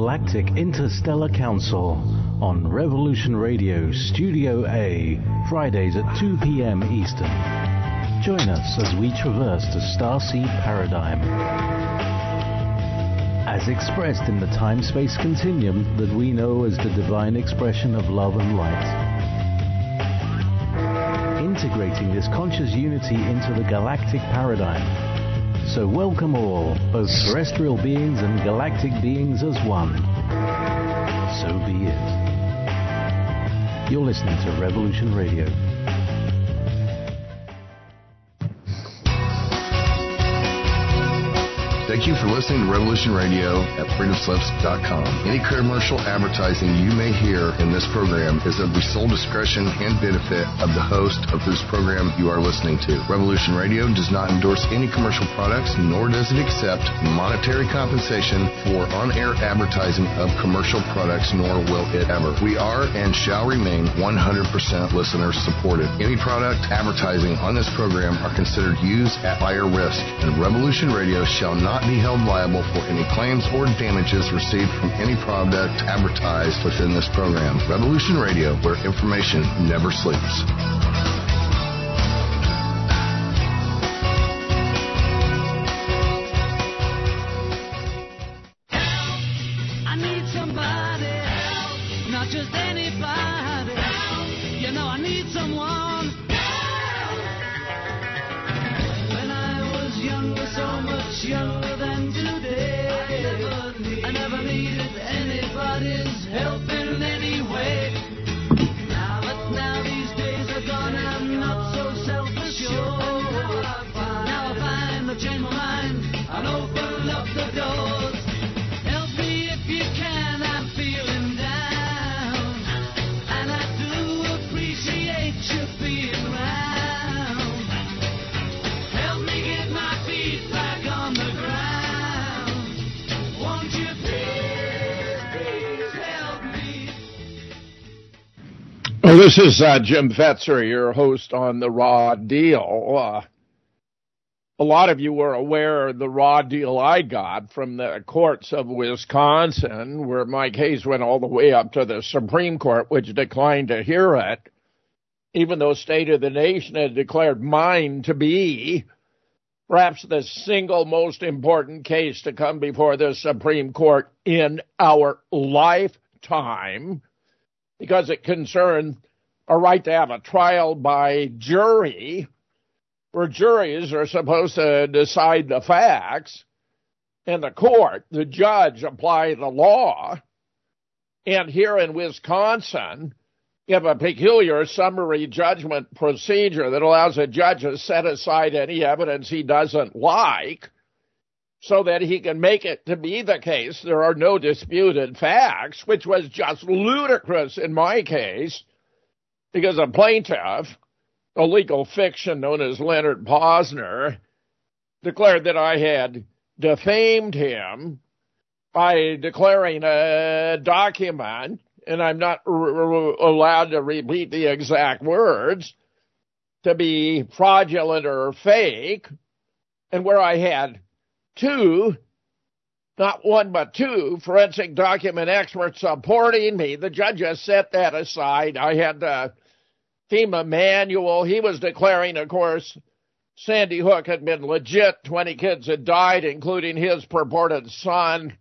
Galactic Interstellar Council on Revolution Radio Studio A, Fridays at 2 p.m. Eastern. Join us as we traverse the starseed paradigm, as expressed in the time-space continuum that we know as the divine expression of love and light. Integrating this conscious unity into the galactic paradigm. So welcome all, both terrestrial beings and galactic beings as one. So be it. You're listening to Revolution Radio. Thank you for listening to Revolution Radio at freedomslips.com. Any commercial advertising you may hear in this program is of the sole discretion and benefit of the host of whose program you are listening to. Revolution Radio does not endorse any commercial products, nor does it accept monetary compensation for on-air advertising of commercial products, nor will it ever. We are and shall remain 100% listener supported. Any product advertising on this program are considered used at buyer risk, and Revolution Radio shall not be held liable for any claims or damages received from any product advertised within this program. Revolution Radio, where information never sleeps. I need somebody help, not just anybody help. You know I need someone help. When I was younger, so much younger. I never needed anybody's help in any way. Now these days are gone and I'm not so self-assured. Now I find I've changed my mind and open up the doors. Help me if you can, I'm feeling down. And I do appreciate you being around. Help me get my feet back on the ground. Well, this is Jim Fetzer, your host on The Raw Deal. A lot of you were aware of the raw deal I got from the courts of Wisconsin, where my case went all the way up to the Supreme Court, which declined to hear it, even though State of the Nation had declared mine to be perhaps the single most important case to come before the Supreme Court in our lifetime, because it concerned a right to have a trial by jury, where juries are supposed to decide the facts, and the court, the judge, apply the law. And here in Wisconsin, you have a peculiar summary judgment procedure that allows a judge to set aside any evidence he doesn't like so that he can make it to be the case there are no disputed facts, which was just ludicrous in my case, because a plaintiff, a legal fiction known as Leonard Posner, declared that I had defamed him by declaring a document, and I'm not allowed to repeat the exact words, to be fraudulent or fake, and where I had two, not one but two, forensic document experts supporting me. The judge has set that aside. I had the FEMA manual. He was declaring, of course, Sandy Hook had been legit. 20 kids had died, including his purported son.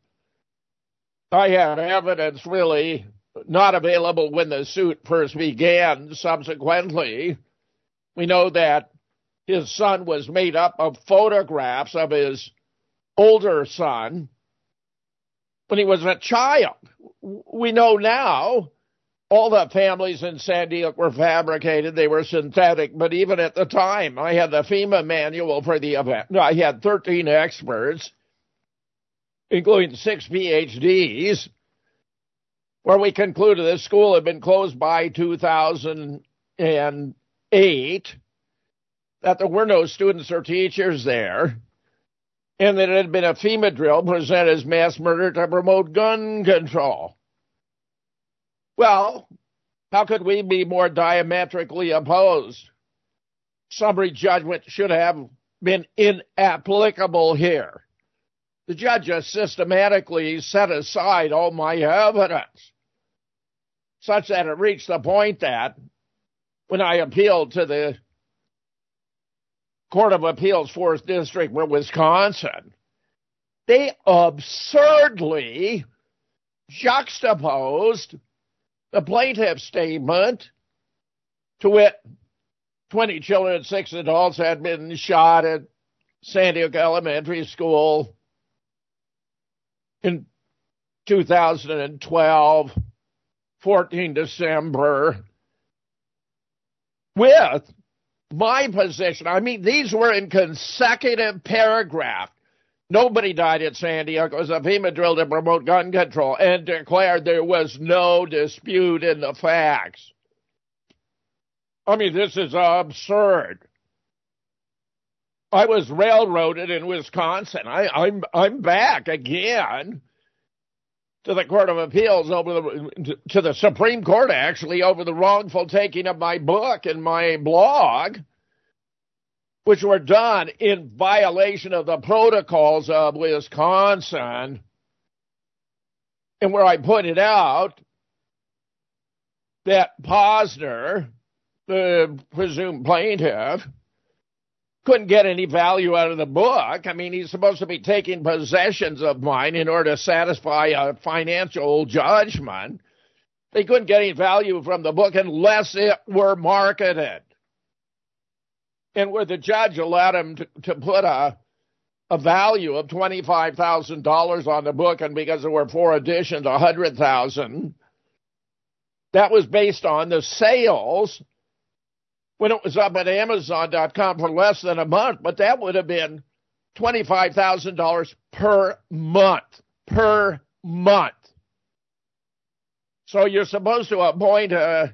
I had evidence really not available when the suit first began. Subsequently, we know that his son was made up of photographs of his older son when he was a child. We know now all the families in Sandy Hook were fabricated. They were synthetic. But even at the time, I had the FEMA manual for the event. I had 13 experts, including 6 PhDs, where we concluded the school had been closed by 2008, that there were no students or teachers there, and that it had been a FEMA drill presented as mass murder to promote gun control. Well, how could we be more diametrically opposed? Summary judgment should have been inapplicable here. The judge just systematically set aside all my evidence, such that it reached the point that when I appealed to the Court of Appeals, 4th District of Wisconsin, they absurdly juxtaposed the plaintiff's statement, to wit, 20 children and 6 adults had been shot at Sandy Hook Elementary School in 2012, 14 December, with my position. I mean, these were in consecutive paragraphs. Nobody died at Sandy Hook. It was a FEMA drill to promote gun control, and declared there was no dispute in the facts. I mean, this is absurd. I was railroaded in Wisconsin. I'm back again to the Court of Appeals to the Supreme Court, actually, over the wrongful taking of my book and my blog, which were done in violation of the protocols of Wisconsin, and where I pointed out that Posner, the presumed plaintiff, couldn't get any value out of the book. I mean, he's supposed to be taking possessions of mine in order to satisfy a financial judgment. They couldn't get any value from the book unless it were marketed. And where the judge allowed him to put a value of $25,000 on the book, and because there were 4 editions, $100,000, that was based on the sales when it was up at Amazon.com for less than a month, but that would have been $25,000 per month. Per month. So you're supposed to appoint an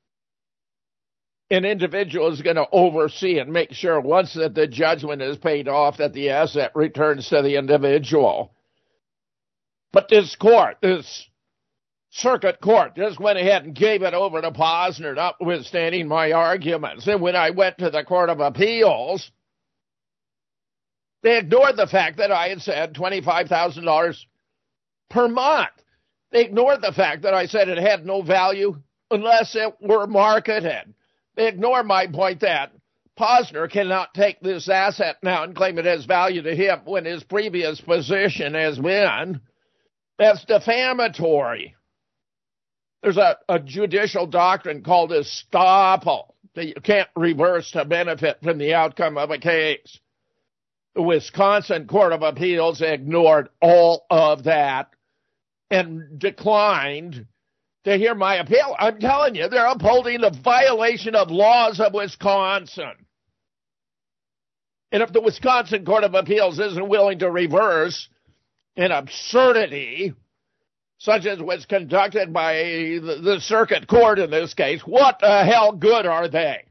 individual who's going to oversee and make sure once that the judgment is paid off that the asset returns to the individual. But this court, this circuit court, just went ahead and gave it over to Posner, notwithstanding my arguments. And when I went to the Court of Appeals, they ignored the fact that I had said $25,000 per month. They ignored the fact that I said it had no value unless it were marketed. They ignored my point that Posner cannot take this asset now and claim it has value to him when his previous position has been. That's defamatory. There's a judicial doctrine called estoppel that you can't reverse to benefit from the outcome of a case. The Wisconsin Court of Appeals ignored all of that and declined to hear my appeal. I'm telling you, they're upholding the violation of laws of Wisconsin. And if the Wisconsin Court of Appeals isn't willing to reverse an absurdity such as was conducted by the circuit court in this case, what the hell good are they?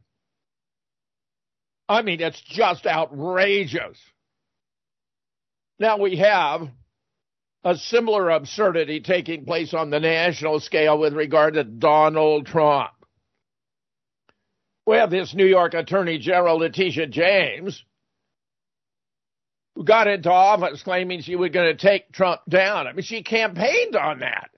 I mean, it's just outrageous. Now we have a similar absurdity taking place on the national scale with regard to Donald Trump. We have this New York Attorney General, Letitia James, who got into office claiming she was going to take Trump down. I mean, she campaigned on that.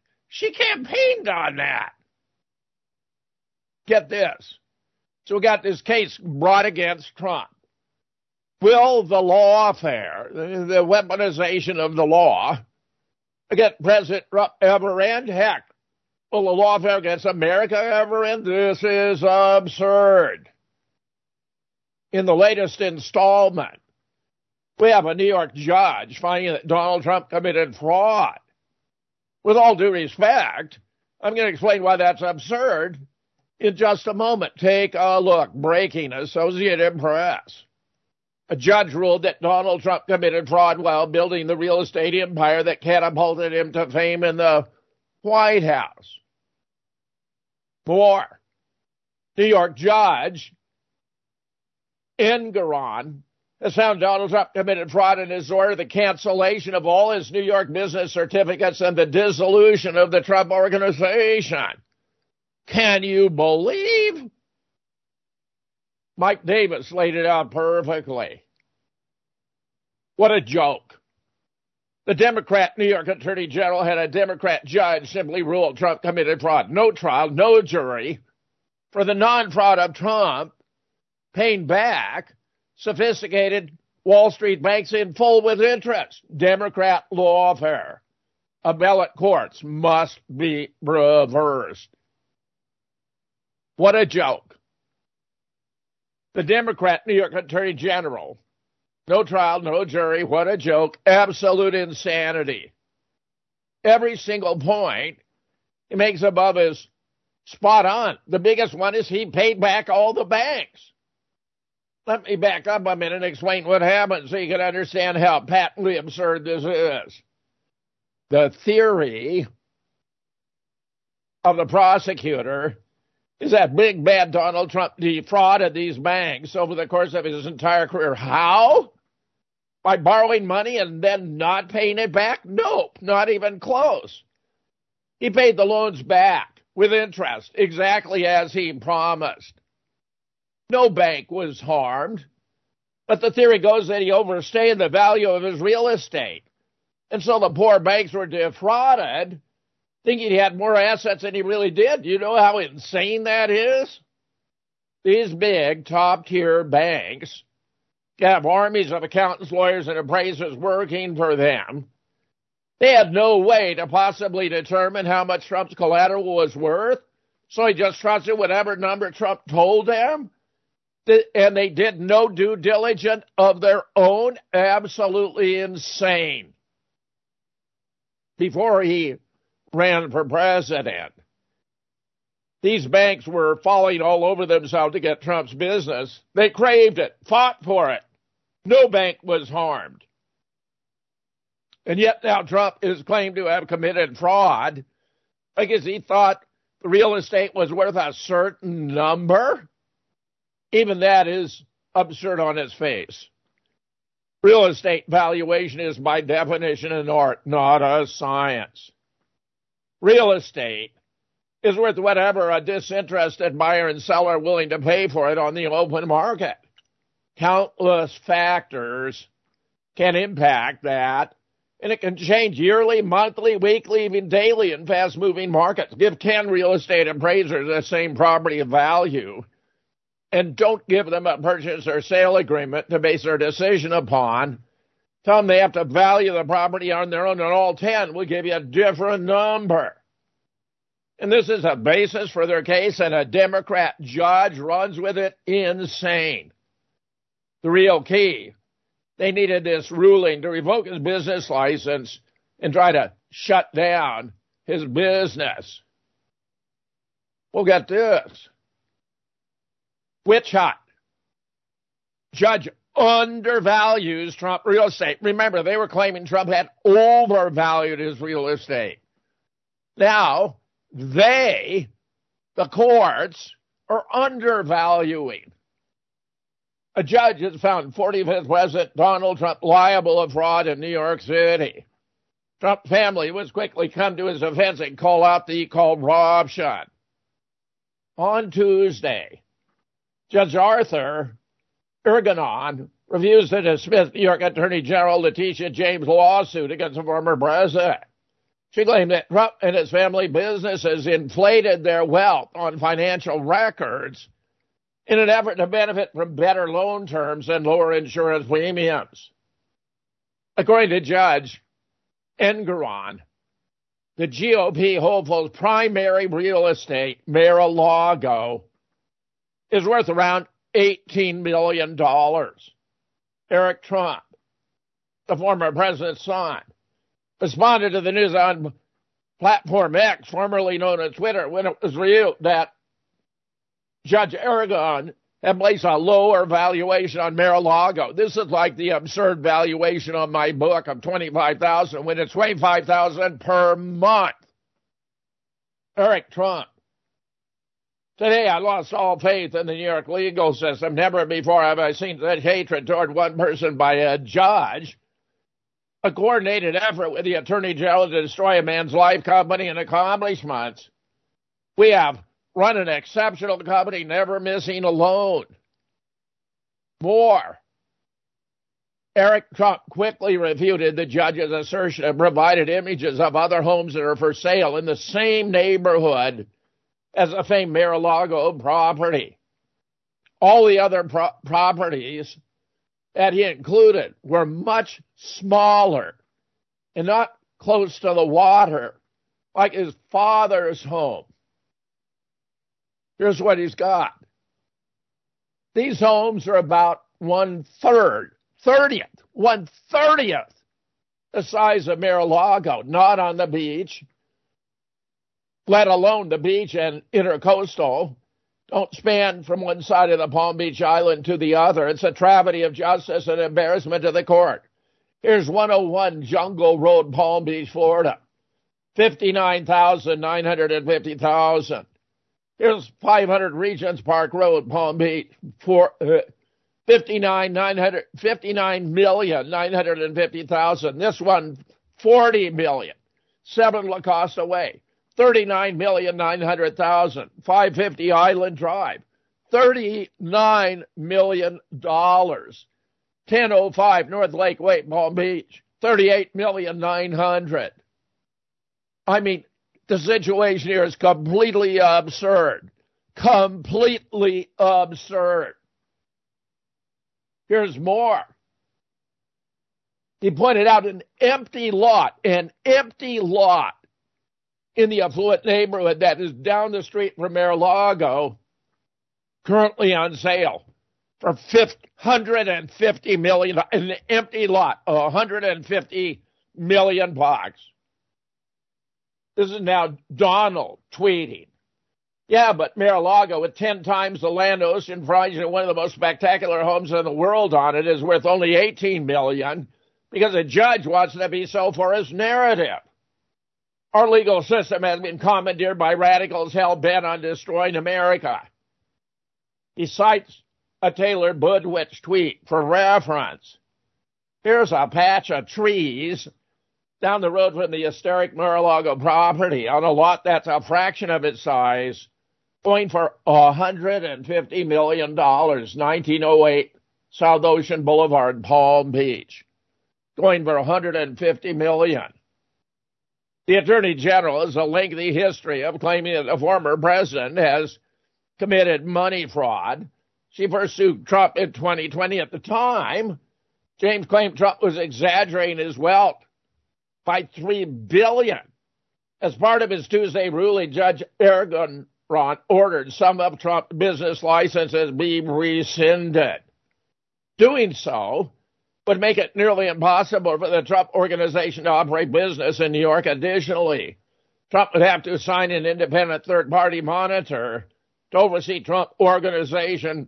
Get this. So we got this case brought against Trump. Will the lawfare, the weaponization of the law, against President Trump ever end? Heck, will the lawfare against America ever end? This is absurd. In the latest installment, we have a New York judge finding that Donald Trump committed fraud. With all due respect, I'm going to explain why that's absurd in just a moment. Take a look. Breaking, Associated Press. A judge ruled that Donald Trump committed fraud while building the real estate empire that catapulted him to fame in the White House. More. New York judge Engoron has found Donald Trump committed fraud and has ordered the cancellation of all his New York business certificates and the dissolution of the Trump Organization. Can you believe? Mike Davis laid it out perfectly. What a joke. The Democrat New York Attorney General had a Democrat judge simply rule Trump committed fraud. No trial, no jury. For the non-fraud of Trump, paying back sophisticated Wall Street banks in full with interest. Democrat lawfare. Appellate courts must be reversed. What a joke. The Democrat New York Attorney General, no trial, no jury, what a joke, absolute insanity. Every single point he makes above is spot on. The biggest one is he paid back all the banks. Let me back up a minute and explain what happened so you can understand how patently absurd this is. The theory of the prosecutor is that big bad Donald Trump defrauded these banks over the course of his entire career. How? By borrowing money and then not paying it back? Nope, not even close. He paid the loans back with interest, exactly as he promised. No bank was harmed, but the theory goes that he overstayed the value of his real estate. And so the poor banks were defrauded, thinking he had more assets than he really did. You know how insane that is? These big top-tier banks have armies of accountants, lawyers, and appraisers working for them. They had no way to possibly determine how much Trump's collateral was worth, so he just trusted whatever number Trump told them. And they did no due diligence of their own. Absolutely insane. Before he ran for president, these banks were falling all over themselves to get Trump's business. They craved it, fought for it. No bank was harmed. And yet now Trump is claimed to have committed fraud because he thought the real estate was worth a certain number. Even that is absurd on its face. Real estate valuation is by definition an art, not a science. Real estate is worth whatever a disinterested buyer and seller are willing to pay for it on the open market. Countless factors can impact that, and it can change yearly, monthly, weekly, even daily in fast-moving markets. Give 10 real estate appraisers the same property value, and don't give them a purchase or sale agreement to base their decision upon. Tell them they have to value the property on their own, and all 10 will give you a different number. And this is a basis for their case, and a Democrat judge runs with it insane. The real key, they needed this ruling to revoke his business license and try to shut down his business. Well, get this. Witch hunt. Judge undervalues Trump real estate. Remember, they were claiming Trump had overvalued his real estate. Now, the courts, are undervaluing. A judge has found 45th President Donald Trump liable of fraud in New York City. Trump family was quickly come to his defense and call out the corruption. On Tuesday, Judge Arthur Ergenon refused to dismiss New York Attorney General Letitia James' lawsuit against the former president. She claimed that Trump and his family businesses inflated their wealth on financial records in an effort to benefit from better loan terms and lower insurance premiums. According to Judge Engeron, the GOP holds primary real estate, Mar-a-Lago, is worth around $18 million. Eric Trump, the former president's son, responded to the news on Platform X, formerly known as Twitter, when it was revealed that Judge Ergenon had placed a lower valuation on Mar-a-Lago. This is like the absurd valuation on my book of $25,000 when it's $25,000 per month. Eric Trump. Today, I lost all faith in the New York legal system. Never before have I seen such hatred toward one person by a judge. A coordinated effort with the Attorney General to destroy a man's life, company, and accomplishments. We have run an exceptional company, never missing a loan. More. Eric Trump quickly refuted the judge's assertion and provided images of other homes that are for sale in the same neighborhood as the famed Mar-a-Lago property. All the other properties that he included were much smaller and not close to the water, like his father's home. Here's what he's got. These homes are about 1/30th the size of Mar-a-Lago, not on the beach, let alone the beach and intercoastal. Don't span from one side of the Palm Beach Island to the other. It's a travesty of justice and embarrassment to the court. Here's 101 Jungle Road, Palm Beach, Florida. $59,950,000. Here's 500 Regents Park Road, Palm Beach, $59,950,000. This one, $40 million. 7 La Costa Way, $39,900,000. 550 Island Drive, $39 million. 1005 North Lake Way, Palm Beach, $38,900,000. I mean, the situation here is completely absurd. Completely absurd. Here's more. He pointed out an empty lot in the affluent neighborhood that is down the street from Mar-a-Lago, currently on sale for $150 million. An empty lot, $150 million. This is now Donald tweeting. Yeah, but Mar-a-Lago, with 10 times the land ocean frontage and one of the most spectacular homes in the world on it, is worth only $18 million because a judge wants to be sold for his narrative. Our legal system has been commandeered by radicals hell-bent on destroying America. He cites a Taylor Budwich tweet for reference. Here's a patch of trees down the road from the historic Mar-a-Lago property on a lot that's a fraction of its size, going for $150 million, 1908 South Ocean Boulevard, Palm Beach, going for $150 million. The Attorney General has a lengthy history of claiming that the former president has committed money fraud. She first sued Trump in 2020. At the time, James claimed Trump was exaggerating his wealth by $3 billion. As part of his Tuesday ruling, Judge Ergon ordered some of Trump's business licenses be rescinded. Doing so would make it nearly impossible for the Trump Organization to operate business in New York. Additionally, Trump would have to assign an independent third-party monitor to oversee Trump Organization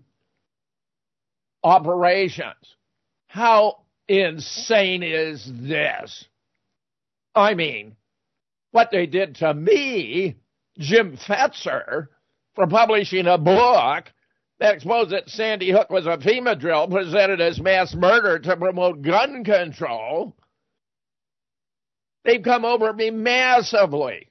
operations. How insane is this? I mean, what they did to me, Jim Fetzer, for publishing a book that exposed that Sandy Hook was a FEMA drill presented as mass murder to promote gun control. They've come over me massively.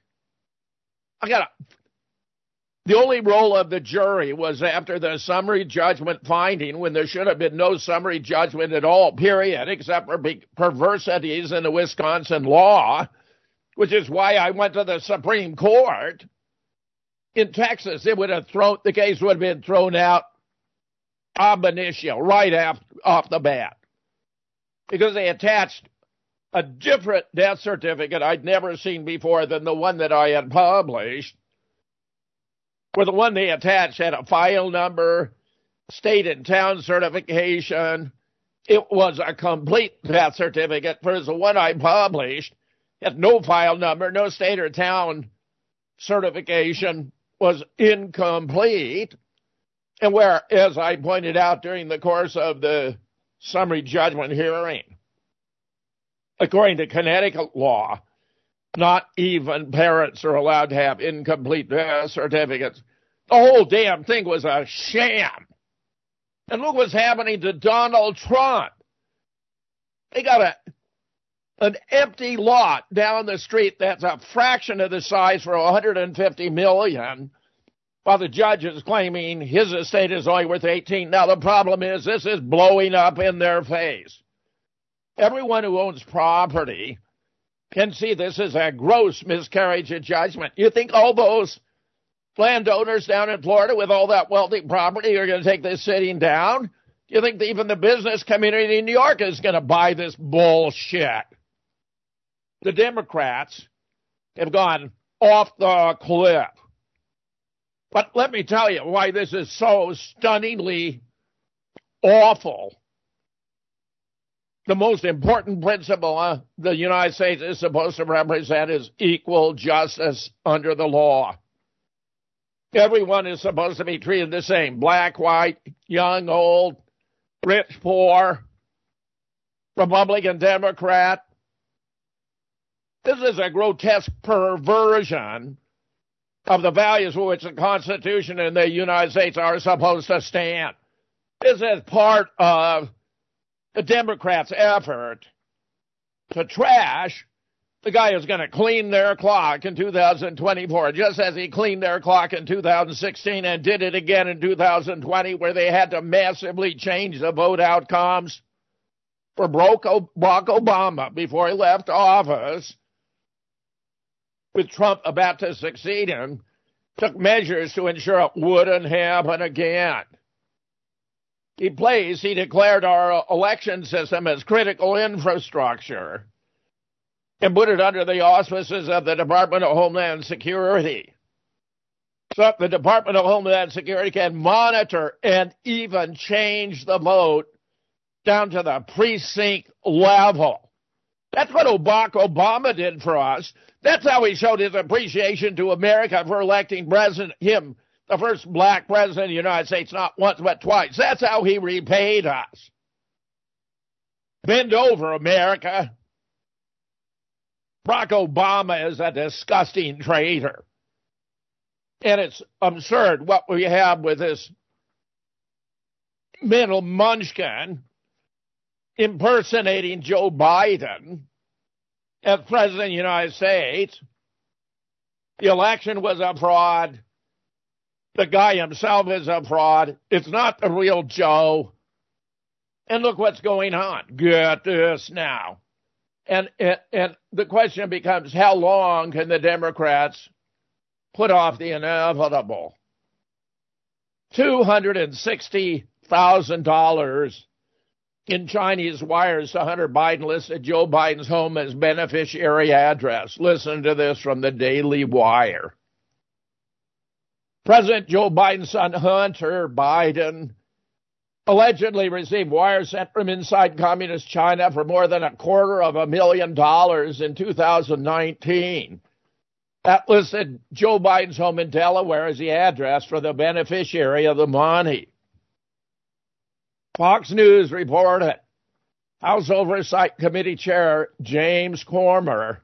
The only role of the jury was after the summary judgment finding, when there should have been no summary judgment at all, period, except for perversities in the Wisconsin law, which is why I went to the Supreme Court. In Texas, the case would have been thrown out ab initio, right off the bat, because they attached a different death certificate I'd never seen before than the one that I had published, where the one they attached had a file number, state and town certification. It was a complete death certificate, whereas the one I published had no file number, no state or town certification, was incomplete. And where, as I pointed out during the course of the summary judgment hearing, according to Connecticut law, not even parents are allowed to have incomplete death certificates. The whole damn thing was a sham. And look what's happening to Donald Trump. They got an empty lot down the street that's a fraction of the size for $150 million, while the judge is claiming his estate is only worth $18. Now, the problem is this is blowing up in their face. Everyone who owns property can see this as a gross miscarriage of judgment. You think all those landowners down in Florida with all that wealthy property are going to take this sitting down? Do you think that even the business community in New York is going to buy this bullshit? The Democrats have gone off the cliff. But let me tell you why this is so stunningly awful. The most important principle the United States is supposed to represent is equal justice under the law. Everyone is supposed to be treated the same. Black, white, young, old, rich, poor, Republican, Democrat. This is a grotesque perversion of the values for which the Constitution and the United States are supposed to stand. This is part of the Democrats' effort to trash the guy who's going to clean their clock in 2024, just as he cleaned their clock in 2016 and did it again in 2020, where they had to massively change the vote outcomes for Barack Obama before he left office, with Trump about to succeed him, took measures to ensure it wouldn't happen again. He declared our election system as critical infrastructure and put it under the auspices of the Department of Homeland Security. So the Department of Homeland Security can monitor and even change the vote down to the precinct level. That's what Barack Obama did for us. That's how he showed his appreciation to America for electing him, the first black president of the United States, not once but twice. That's how he repaid us. Bend over, America. Barack Obama is a disgusting traitor. And it's absurd what we have with this mental munchkin impersonating Joe Biden as President of the United States. The election was a fraud. The guy himself is a fraud. It's not the real Joe. And look what's going on. Get this now. And the question becomes, how long can the Democrats put off the inevitable? $260,000 in Chinese wires to Hunter Biden listed Joe Biden's home as beneficiary address. Listen to this from the Daily Wire. President Joe Biden's son, Hunter Biden, allegedly received wires sent from inside communist China for more than $250,000 in 2019. That listed Joe Biden's home in Delaware as the address for the beneficiary of the money. Fox News reported House Oversight Committee Chair James Comer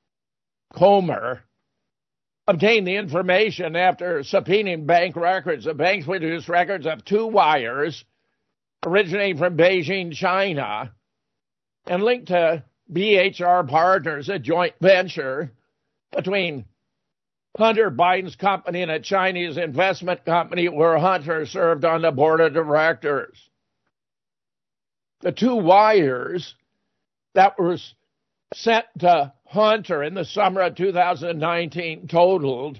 obtained the information after subpoenaing bank records. The banks produced records of 2 wires originating from Beijing, China, and linked to BHR Partners, a joint venture between Hunter Biden's company and a Chinese investment company where Hunter served on the board of directors. The 2 wires that were sent to Hunter in the summer of 2019 totaled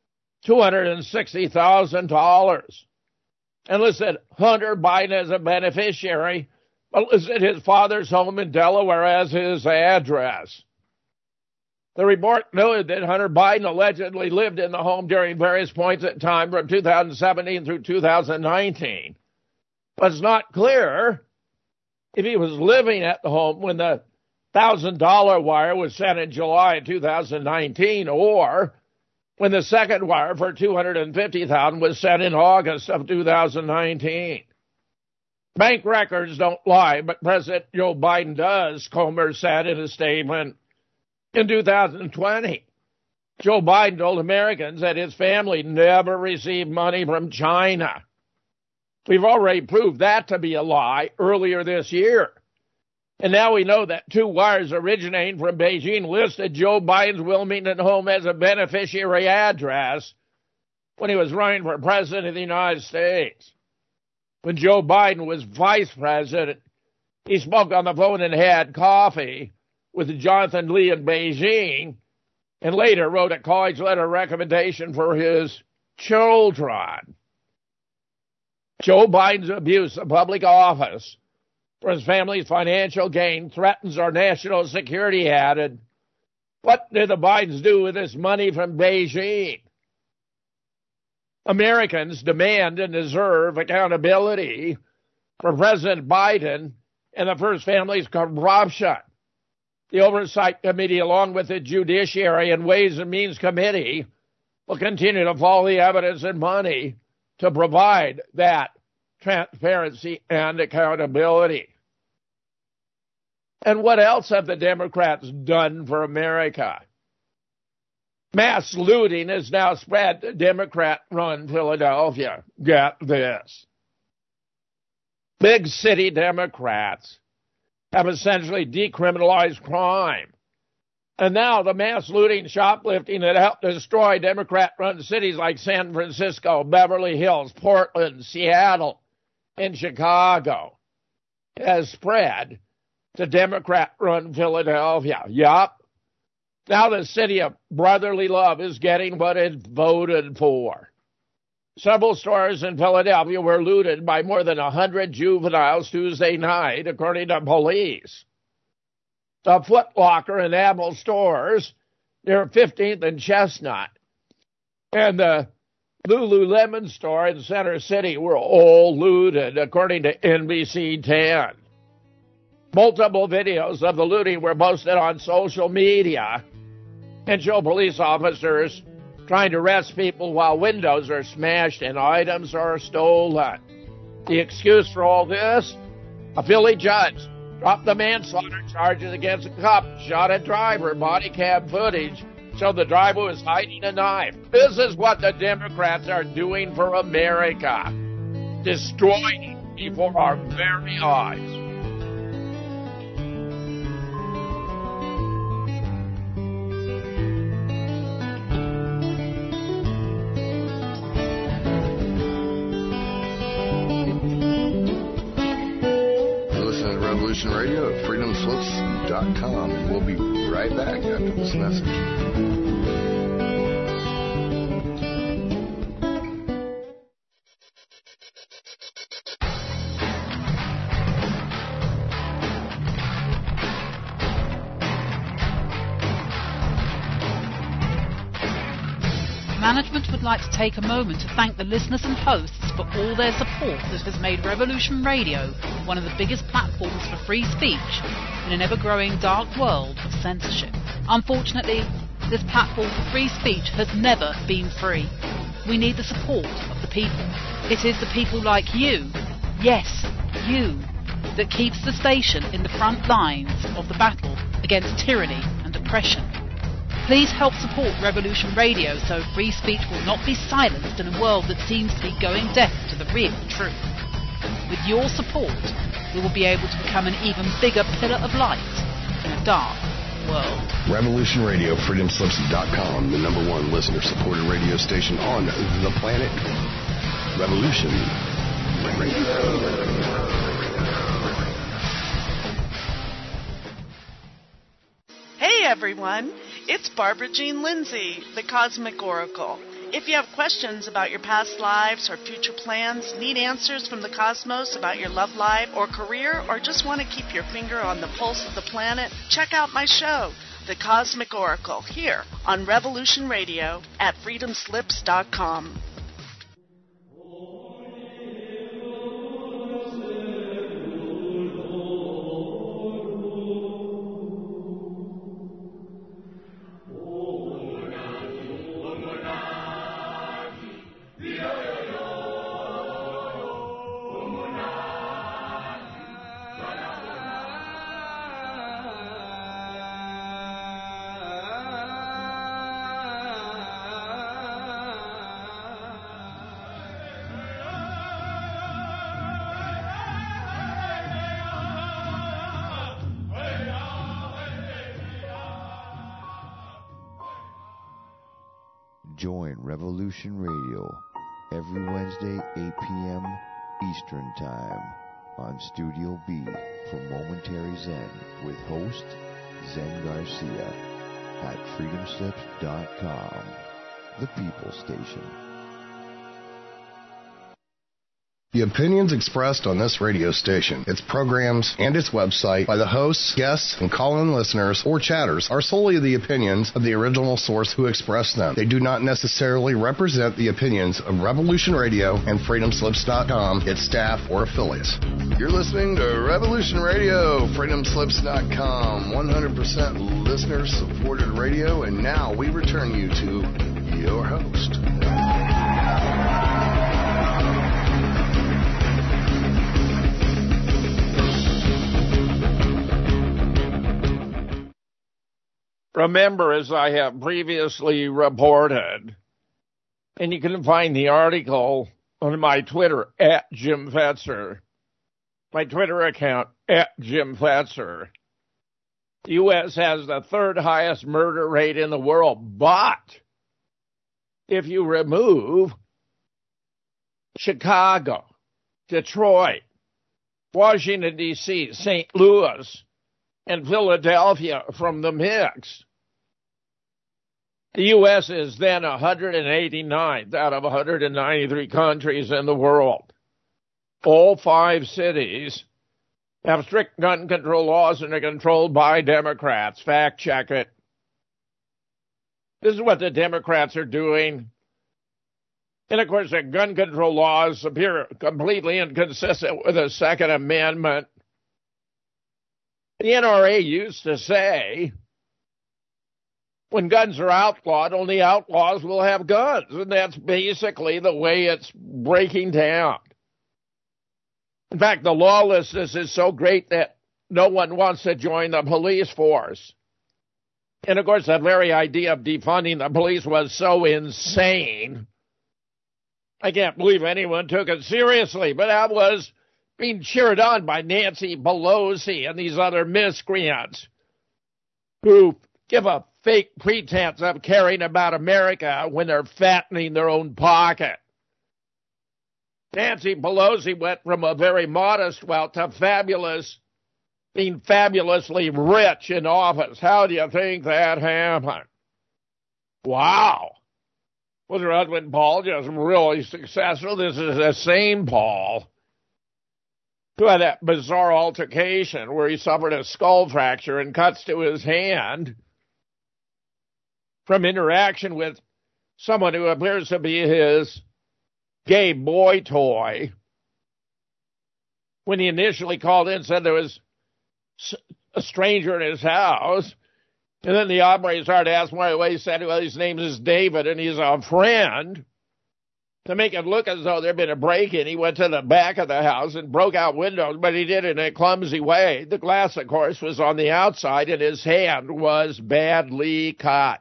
$260,000 and listed Hunter Biden as a beneficiary, but listed his father's home in Delaware as his address. The report noted that Hunter Biden allegedly lived in the home during various points in time from 2017 through 2019. But it's not clear if he was living at the home when the $1,000 wire was sent in July of 2019, or when the second wire for $250,000 was sent in August of 2019. Bank records don't lie, but President Joe Biden does, Comer said in a statement in 2020. Joe Biden told Americans that his family never received money from China. We've already proved that to be a lie earlier this year. And now we know that 2 wires originating from Beijing listed Joe Biden's Wilmington home as a beneficiary address when he was running for president of the United States. When Joe Biden was vice president, He spoke on the phone and had coffee with Jonathan Lee in Beijing, and later wrote a college letter recommendation for his children. Joe Biden's abuse of public office for his family's financial gain threatens our national security, he added. What did the Bidens do with this money from Beijing? Americans demand and deserve accountability for President Biden and the First Family's corruption. The Oversight Committee, along with the Judiciary and Ways and Means Committee, will continue to follow the evidence and money to provide that transparency and accountability. And what else have the Democrats done for America? Mass looting has now spread to Democrat-run Philadelphia. Get this. Big city Democrats have essentially decriminalized crime. And now the mass looting, shoplifting that helped destroy Democrat-run cities like San Francisco, Beverly Hills, Portland, Seattle, and Chicago has spread to Democrat-run Philadelphia. Yup. Now the city of brotherly love is getting what it voted for. Several stores in Philadelphia were looted by more than 100 juveniles Tuesday night, according to police. The Foot Locker and Apple stores near 15th and Chestnut and the Lululemon store in Center City were all looted, according to NBC 10. Multiple videos of the looting were posted on social media and show police officers trying to arrest people while windows are smashed and items are stolen. The excuse for all this? A Philly judge dropped the manslaughter charges against a cop, shot a driver. Body cam footage showed the driver was hiding a knife. This is what the Democrats are doing for America, destroying it before our very eyes. Radio at freedomslips.com, and we'll be right back after this message. Management would like to take a moment to thank the listeners and hosts for all their support that has made Revolution Radio one of the biggest platforms for free speech in an ever-growing dark world of censorship. Unfortunately, this platform for free speech has never been free. We need the support of the people. It is the people like you, yes, you, that keeps the station in the front lines of the battle against tyranny and oppression. Please help support Revolution Radio so free speech will not be silenced in a world that seems to be going deaf to the real truth. With your support, we will be able to become an even bigger pillar of light in a dark world. Revolution Radio, freedomslips.com, the #1 listener-supported radio station on the planet. Revolution Radio. Hey everyone, it's Barbara Jean Lindsay, the Cosmic Oracle. If you have questions about your past lives or future plans, need answers from the cosmos about your love life or career, or just want to keep your finger on the pulse of the planet, check out my show, The Cosmic Oracle, here on Revolution Radio at freedomslips.com. Join Revolution Radio every Wednesday, 8 p.m. Eastern Time on Studio B for Momentary Zen with host Zen Garcia at freedomslips.com, the People Station. The opinions expressed on this radio station, its programs, and its website by the hosts, guests, and call-in listeners or chatters are solely the opinions of the original source who expressed them. They do not necessarily represent the opinions of Revolution Radio and freedomslips.com, its staff, or affiliates. You're listening to Revolution Radio, freedomslips.com, 100% listener-supported radio, and now we return you to your host. Remember, as I have previously reported, and you can find the article on my Twitter, @JimFetzer, my Twitter account, @JimFetzer. The U.S. has the third highest murder rate in the world, but if you remove Chicago, Detroit, Washington, D.C., St. Louis, and Philadelphia from the mix, the U.S. is then 189th out of 193 countries in the world. All 5 cities have strict gun control laws and are controlled by Democrats. Fact check it. This is what the Democrats are doing. And, of course, the gun control laws appear completely inconsistent with the Second Amendment. The NRA used to say, when guns are outlawed, only outlaws will have guns. And that's basically the way it's breaking down. In fact, the lawlessness is so great that no one wants to join the police force. And, of course, the very idea of defunding the police was so insane. I can't believe anyone took it seriously, but that was being cheered on by Nancy Pelosi and these other miscreants who give a fake pretense of caring about America when they're fattening their own pocket. Nancy Pelosi went from a very modest wealth to being fabulously rich in office. How do you think that happened? Wow. Was her husband Paul just really successful? This is the same Paul who had that bizarre altercation where he suffered a skull fracture and cuts to his hand from interaction with someone who appears to be his gay boy toy. When he initially called in, said there was a stranger in his house, and then the operator started asking why he said, well, his name is David and he's a friend. To make it look as though there'd been a break-in, he went to the back of the house and broke out windows, but he did it in a clumsy way. The glass, of course, was on the outside, and his hand was badly cut.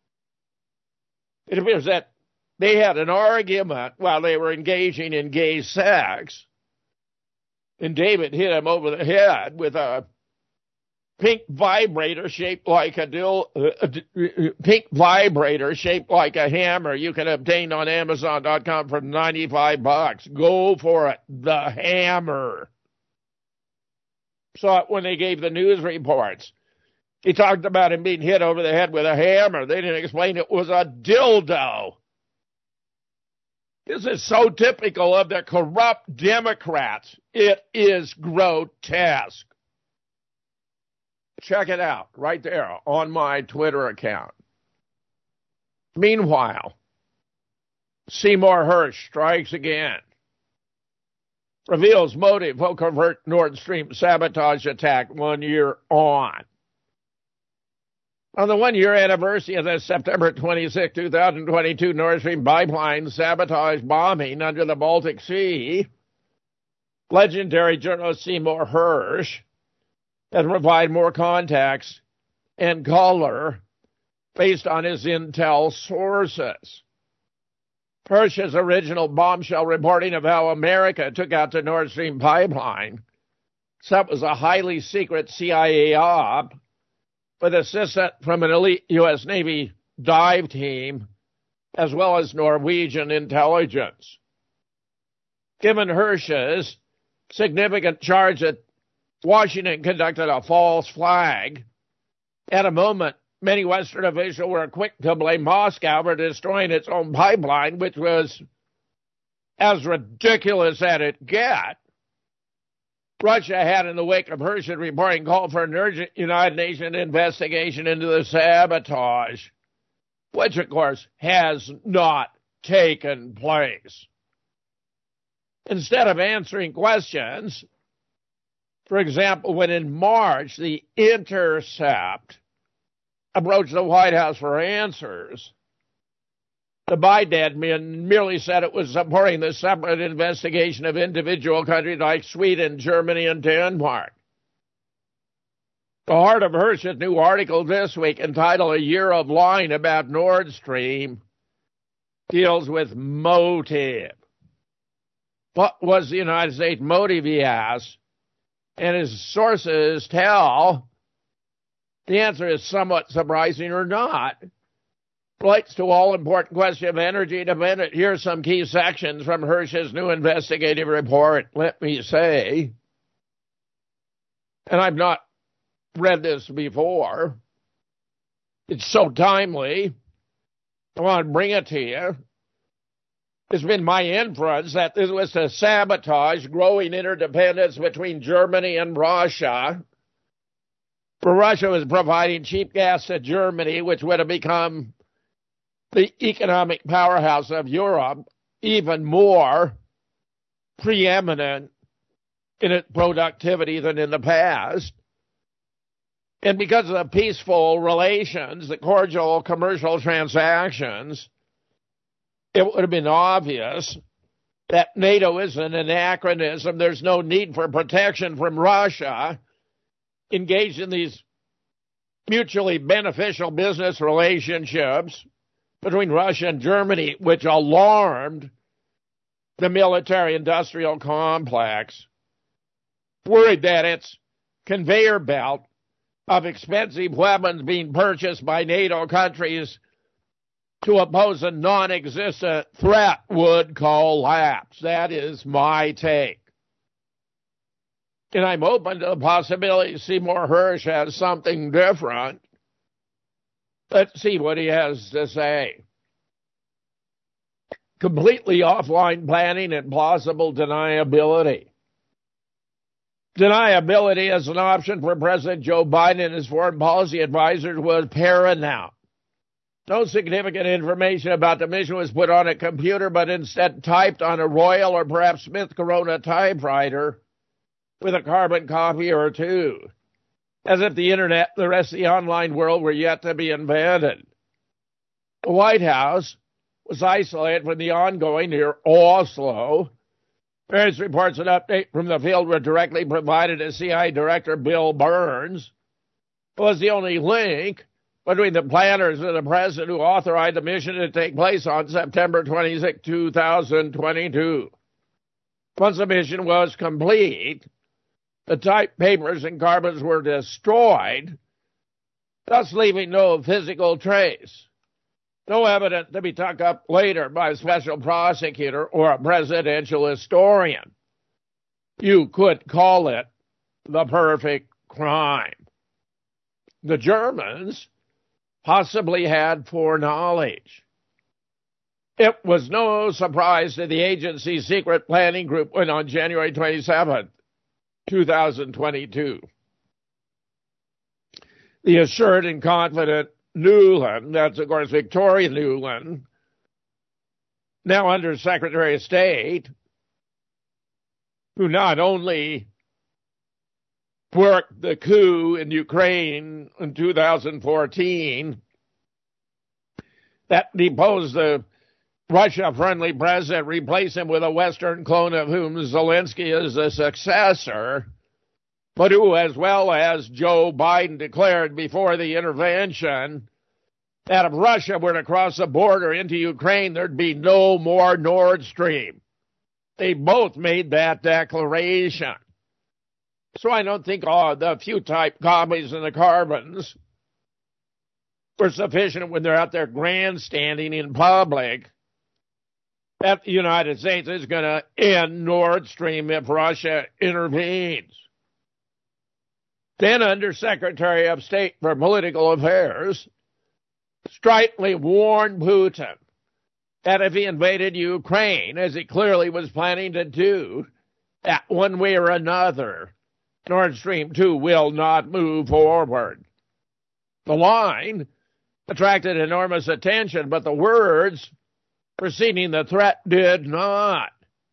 It appears that they had an argument while they were engaging in gay sex, and David hit him over the head with a pink vibrator shaped like a hammer you can obtain on Amazon.com for $95. Go for it. The hammer. Saw it when they gave the news reports. He talked about him being hit over the head with a hammer. They didn't explain it was a dildo. This is so typical of the corrupt Democrats. It is grotesque. Check it out right there on my Twitter account. Meanwhile, Seymour Hersh strikes again. Reveals motive for covert Nord Stream sabotage attack 1 year on. On the 1-year anniversary of the September 26, 2022 Nord Stream pipeline sabotage bombing under the Baltic Sea, legendary journalist Seymour Hersh has provided more context and color based on his intel sources. Hersh's original bombshell reporting of how America took out the Nord Stream pipeline, so that was a highly secret CIA op with assistance from an elite U.S. Navy dive team, as well as Norwegian intelligence. Given Hersh's significant charge that Washington conducted a false flag. At a moment, many Western officials were quick to blame Moscow for destroying its own pipeline, which was as ridiculous as it got. Russia had, in the wake of Hersh's reporting, called for an urgent United Nations investigation into the sabotage, which, of course, has not taken place. Instead of answering questions, for example, when in March The Intercept approached the White House for answers, the Biden admin merely said it was supporting the separate investigation of individual countries like Sweden, Germany, and Denmark. The heart of Hersh's new article this week, entitled "A Year of Lying About Nord Stream," deals with motive. What was the United States motive, he asks, and his sources tell the answer is somewhat surprising or not. Relates to all-important question of energy dependence. Here's some key sections from Hersh's new investigative report. Let me say, and I've not read this before, it's so timely, I want to bring it to you. It's been my inference that this was to sabotage growing interdependence between Germany and Russia. For Russia was providing cheap gas to Germany, which would have become the economic powerhouse of Europe, even more preeminent in its productivity than in the past. And because of the peaceful relations, the cordial commercial transactions, it would have been obvious that NATO is an anachronism. There's no need for protection from Russia. Engaged in these mutually beneficial business relationships between Russia and Germany, which alarmed the military-industrial complex, worried that its conveyor belt of expensive weapons being purchased by NATO countries to oppose a non-existent threat would collapse. That is my take. And I'm open to the possibility Seymour Hersh has something different. Let's see what he has to say. Completely offline planning and plausible deniability. Deniability as an option for President Joe Biden and his foreign policy advisors was paramount. No significant information about the mission was put on a computer, but instead typed on a Royal or perhaps Smith Corona typewriter with a carbon copy or two, as if the internet and the rest of the online world were yet to be invented. The White House was isolated from the ongoing near Oslo. Various reports and updates from the field were directly provided to CIA Director Bill Burns, who was the only link between the planners and the president who authorized the mission to take place on September 26, 2022. Once the mission was complete, the typed papers and carbons were destroyed, thus leaving no physical trace, no evidence to be dug up later by a special prosecutor or a presidential historian. You could call it the perfect crime. The Germans possibly had foreknowledge. It was no surprise that the agency's secret planning group went on January 27, 2022. The assured and confident Nuland, that's of course Victoria Nuland, now Under Secretary of State, who not only worked the coup in Ukraine in 2014 that deposed the Russia-friendly president, replaced him with a Western clone of whom Zelensky is the successor, but who, as well as Joe Biden, declared before the intervention that if Russia were to cross the border into Ukraine, there'd be no more Nord Stream. They both made that declaration. So I don't think the few typed copies and the carbons were sufficient when they're out there grandstanding in public that the United States is going to end Nord Stream if Russia intervenes. Then Under-Secretary of State for Political Affairs stridently warned Putin that if he invaded Ukraine, as he clearly was planning to do, that one way or another, Nord Stream 2 will not move forward. The line attracted enormous attention, but the words preceding the threat did not.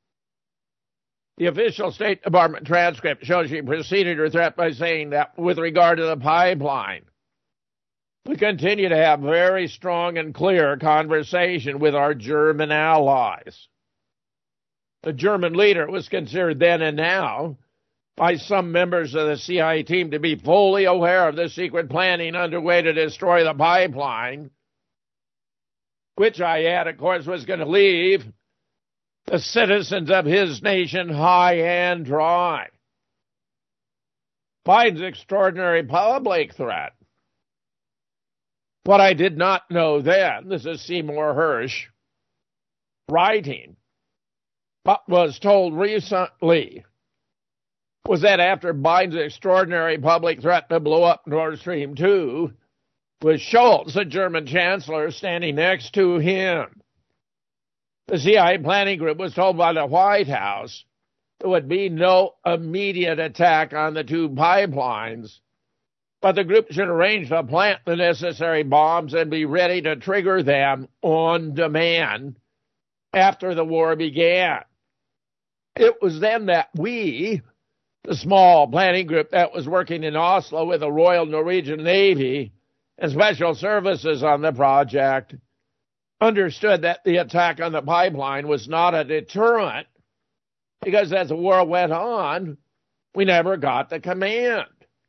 The official State Department transcript shows she preceded her threat by saying that with regard to the pipeline, we continue to have very strong and clear conversation with our German allies. The German leader was considered then and now by some members of the CIA team to be fully aware of the secret planning underway to destroy the pipeline, which I add, of course, was going to leave the citizens of his nation high and dry. Biden's extraordinary public threat. What I did not know then, this is Seymour Hersh writing, but was told recently, was that after Biden's extraordinary public threat to blow up Nord Stream 2, with Scholz, the German chancellor, standing next to him, the CIA planning group was told by the White House there would be no immediate attack on the two pipelines, but the group should arrange to plant the necessary bombs and be ready to trigger them on demand after the war began. It was then that we, the small planning group that was working in Oslo with the Royal Norwegian Navy and special services on the project, understood that the attack on the pipeline was not a deterrent because as the war went on, we never got the command.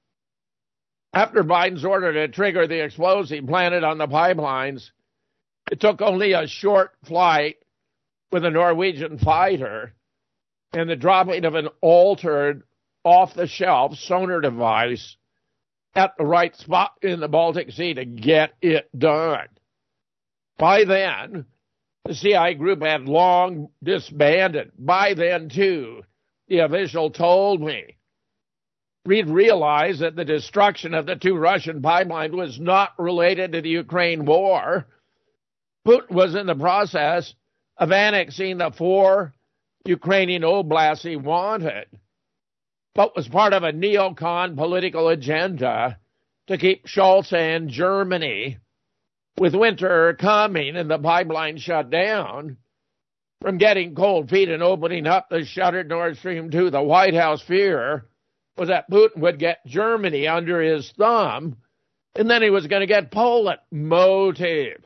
After Biden's order to trigger the explosive planted on the pipelines, it took only a short flight with a Norwegian fighter and the dropping of an altered, off-the-shelf sonar device at the right spot in the Baltic Sea to get it done. By then, the CIA group had long disbanded. By then, too, the official told me, we'd realized that the destruction of the two Russian pipelines was not related to the Ukraine war. Putin was in the process of annexing the 4 Ukrainian oblasts he wanted, but was part of a neocon political agenda to keep Scholz and Germany, with winter coming and the pipeline shut down, from getting cold feet and opening up the shuttered Nord Stream 2. The White House fear was that Putin would get Germany under his thumb, and then he was going to get Poland. Motive.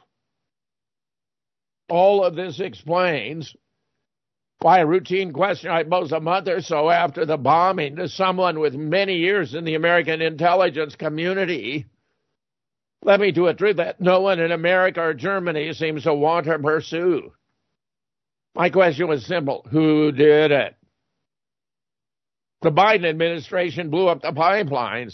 All of this explains why a routine question I posed a month or so after the bombing to someone with many years in the American intelligence community led me to a truth that no one in America or Germany seems to want to pursue. My question was simple. Who did it? The Biden administration blew up the pipelines,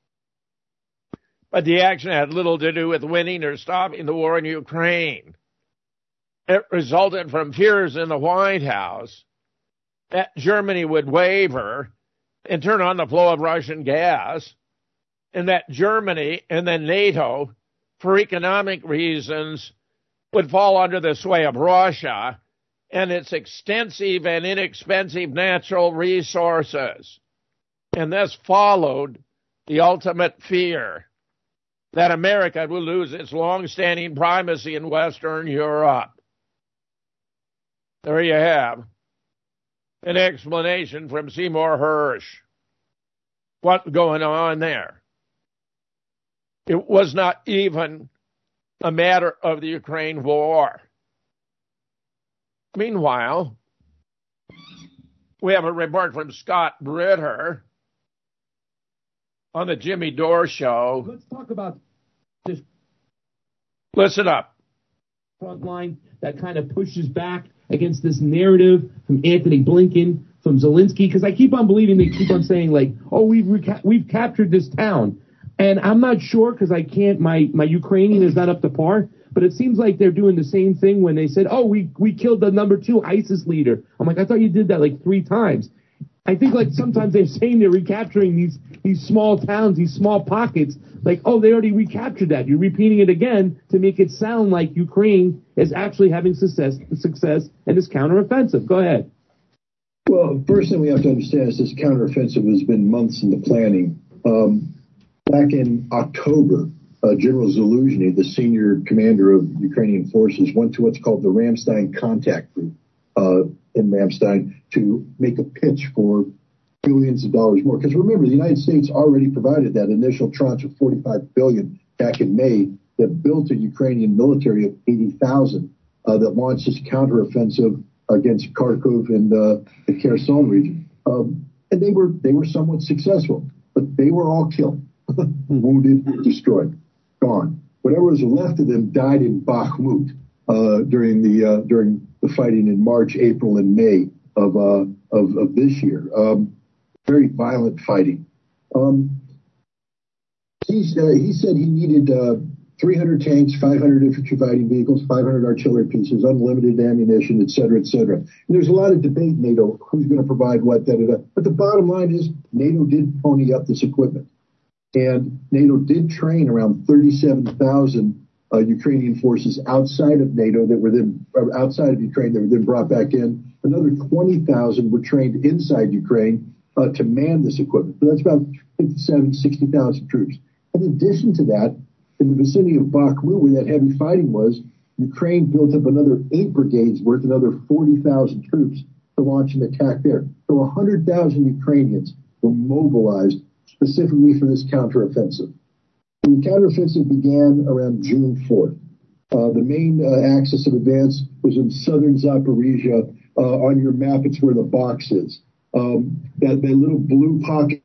but the action had little to do with winning or stopping the war in Ukraine. It resulted from fears in the White House that Germany would waver and turn on the flow of Russian gas, and that Germany and then NATO, for economic reasons, would fall under the sway of Russia and its extensive and inexpensive natural resources. And this followed the ultimate fear that America will lose its long-standing primacy in Western Europe. There you have an explanation from Seymour Hersh. What's going on there? It was not even a matter of the Ukraine war. Meanwhile, we have a report from Scott Britter on the Jimmy Dore Show. Let's talk about this. Listen up. Front line that kind of pushes back against this narrative from Anthony Blinken, from Zelensky, because I keep on believing they keep on saying, like, oh, we've captured this town. And I'm not sure because I can't, my Ukrainian is not up to par, but it seems like they're doing the same thing when they said, oh, we killed the number 2 ISIS leader. I'm like, I thought you did that like 3 times. I think like sometimes they're saying they're recapturing these small towns, these small pockets, like, oh, they already recaptured that. You're repeating it again to make it sound like Ukraine is actually having success in this counteroffensive. Go ahead. Well, first thing we have to understand is this counteroffensive has been months in the planning. Back in October, General Zaluzhny, the senior commander of Ukrainian forces, went to what's called the Ramstein Contact Group in Ramstein to make a pitch for billions of dollars more. Because remember, the United States already provided that initial tranche of $45 billion back in May that built a Ukrainian military of 80,000 that launched this counteroffensive against Kharkov and the Kherson region. And they were somewhat successful, but they were all killed, wounded, destroyed, gone. Whatever was left of them died in Bakhmut during the fighting in March, April, and May of this year. Very violent fighting. He said he needed 300 tanks, 500 infantry fighting vehicles, 500 artillery pieces, unlimited ammunition, et cetera, et cetera. And there's a lot of debate in NATO who's going to provide what, da-da-da. But the bottom line is NATO did pony up this equipment. And NATO did train around 37,000 Ukrainian forces outside of NATO that were then outside of Ukraine that were then brought back in. Another 20,000 were trained inside Ukraine to man this equipment. So that's about 57,000, 60,000 troops. In addition to that, in the vicinity of Bakhmut, where that heavy fighting was, Ukraine built up another 8 brigades worth another 40,000 troops to launch an attack there. So 100,000 Ukrainians were mobilized specifically for this counteroffensive. The counteroffensive began around June 4th. The main axis of advance was in southern Zaporizhia. On your map, it's where the box is. That little blue pocket.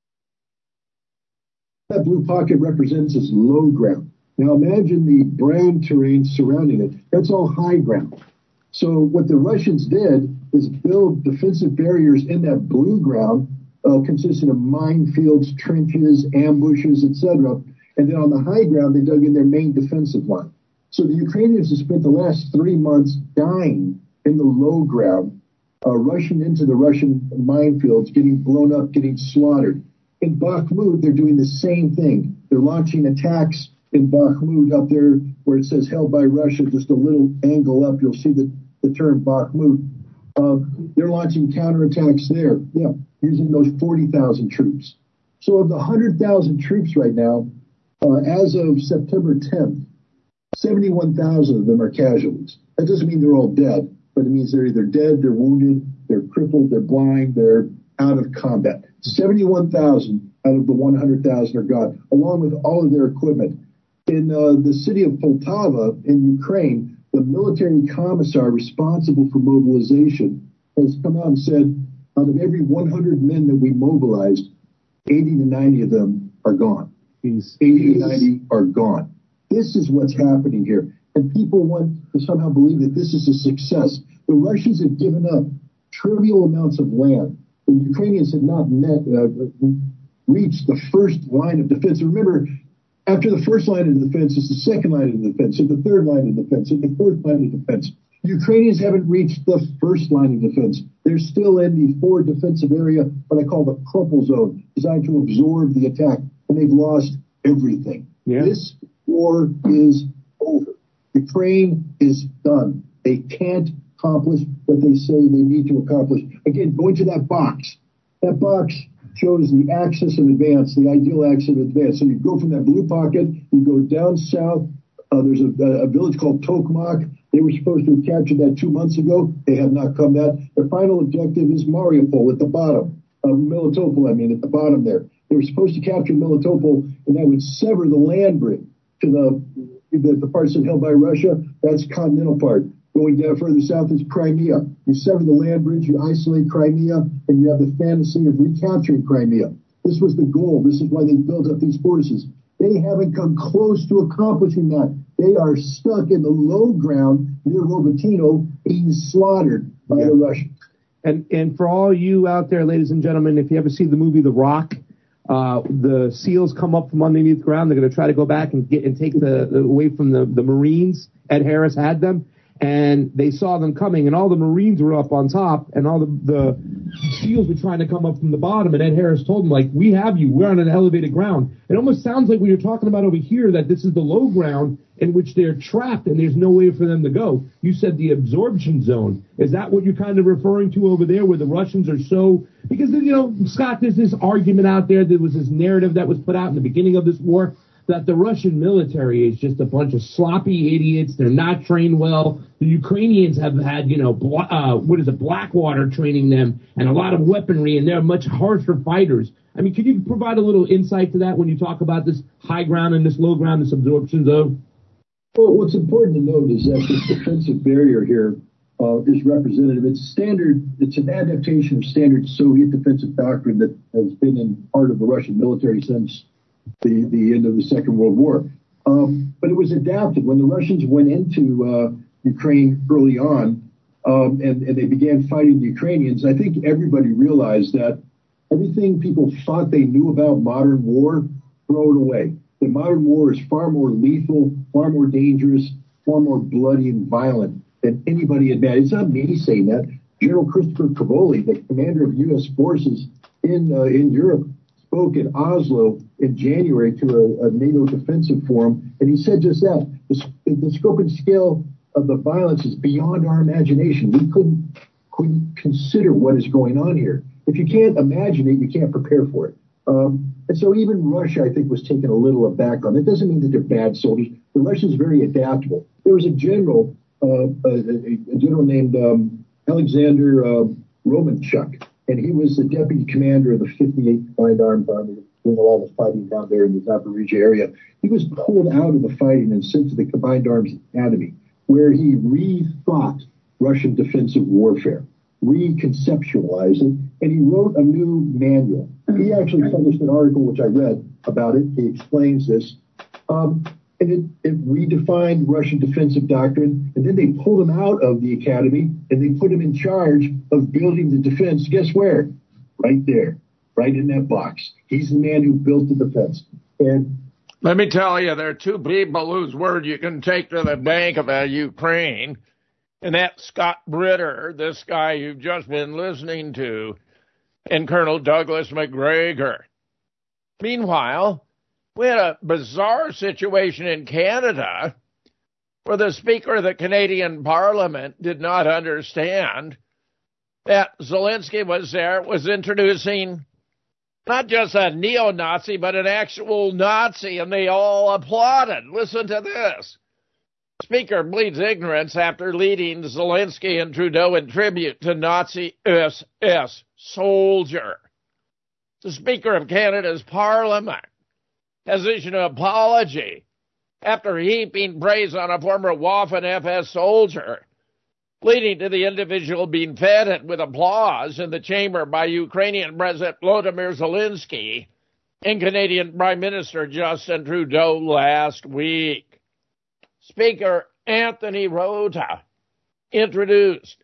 That blue pocket represents as low ground. Now imagine the brown terrain surrounding it. That's all high ground. So what the Russians did is build defensive barriers in that blue ground, consisting of minefields, trenches, ambushes, etc. And then on the high ground, they dug in their main defensive line. So the Ukrainians have spent the last 3 months dying in the low ground, rushing into the Russian minefields, getting blown up, getting slaughtered. In Bakhmut, they're doing the same thing. They're launching attacks in Bakhmut up there where it says held by Russia, just a little angle up, you'll see the term Bakhmut. They're launching counterattacks there, using those 40,000 troops. So of the 100,000 troops right now, as of September 10th, 71,000 of them are casualties. That doesn't mean they're all dead, but it means they're either dead, they're wounded, they're crippled, they're blind, they're out of combat. 71,000 out of the 100,000 are gone, along with all of their equipment. In the city of Poltava in Ukraine, the military commissar responsible for mobilization has come out and said, out of every 100 men that we mobilized, 80 to 90 of them are gone. 80 to 90 are gone. This is what's happening here. And people want to somehow believe that this is a success. The Russians have given up trivial amounts of land. The Ukrainians have not reached the first line of defense. And remember, after the first line of defense is the second line of defense, and the third line of defense, and the fourth line of defense. Ukrainians haven't reached the first line of defense. They're still in the forward defensive area, what I call the crumple zone, designed to absorb the attack, and they've lost everything. Yeah. This war is over. Ukraine is done. They can't accomplish what they say they need to accomplish. Again, going to that box. That box shows the axis of advance, the ideal axis of advance. So you go from that blue pocket, you go down south. There's a village called Tokmak. They were supposed to have captured that 2 months ago. They have not come that. Their final objective is Mariupol at the bottom. Melitopol, at the bottom there. They were supposed to capture Melitopol, and that would sever the land bridge to the parts that held by Russia. That's continental part. Going down further south is Crimea. You sever the land bridge, you isolate Crimea, and you have the fantasy of recapturing Crimea. This was the goal. This is why they built up these forces. They haven't come close to accomplishing that. They are stuck in the low ground near Robotyno, being slaughtered by the Russians. And for all you out there, ladies and gentlemen, if you ever see the movie The Rock, The SEALs come up from underneath the ground. They're going to try to go back and take the away from the Marines. Ed Harris had them, and they saw them coming, and all the Marines were up on top, and all the SEALs were trying to come up from the bottom, and Ed Harris told them, like, we have you. We're on an elevated ground. It almost sounds like what you're talking about over here, that this is the low ground in which they're trapped and there's no way for them to go. You said the absorption zone. Is that what you're kind of referring to over there, where the Russians are so... Because, Scott, there's this argument out there, there was this narrative that was put out in the beginning of this war, that the Russian military is just a bunch of sloppy idiots. They're not trained well. The Ukrainians have had, Blackwater training them and a lot of weaponry, and they're much harsher fighters. I mean, could you provide a little insight to that when you talk about this high ground and this low ground, this absorption zone? Well, what's important to note is that this defensive barrier here is representative. It's an adaptation of standard Soviet defensive doctrine that has been in part of the Russian military since the end of the Second World War. But it was adapted when the Russians went into Ukraine early on, and they began fighting the Ukrainians. I think everybody realized that everything people thought they knew about modern war, throw it away. The modern war is far more lethal, far more dangerous, far more bloody and violent than anybody imagined. It's not me saying that. General Christopher Cavoli, the commander of U.S. forces in Europe, spoke in Oslo in January to a NATO defensive forum, and he said just that. The scope and scale of the violence is beyond our imagination. We couldn't consider what is going on here. If you can't imagine it, you can't prepare for it. And so even Russia, I think, was taken a little aback on it. It doesn't mean that they're bad soldiers. The Russians are very adaptable. There was a general named Alexander Romanchuk, and he was the deputy commander of the 58th Combined Arms Army, doing a lot of fighting down there in the Zaporizhia area. He was pulled out of the fighting and sent to the Combined Arms Academy, where he rethought Russian defensive warfare, reconceptualized it, and he wrote a new manual. He actually published an article, which I read about it. He explains this. And it redefined Russian defensive doctrine, and then they pulled him out of the academy, and they put him in charge of building the defense. Guess where? Right there, right in that box. He's the man who built the defense. And let me tell you, there are two people whose word you can take to the bank about Ukraine, and that's Scott Britter, this guy you've just been listening to, and Colonel Douglas Macgregor. Meanwhile, we had a bizarre situation in Canada where the Speaker of the Canadian Parliament did not understand that Zelensky was introducing not just a neo-Nazi, but an actual Nazi, and they all applauded. Listen to this. Speaker bleeds ignorance after leading Zelensky and Trudeau in tribute to Nazi SS soldier. The Speaker of Canada's Parliament has issued an apology after heaping praise on a former Waffen-SS soldier, leading to the individual being feted with applause in the chamber by Ukrainian President Volodymyr Zelensky and Canadian Prime Minister Justin Trudeau last week. Speaker Anthony Rota introduced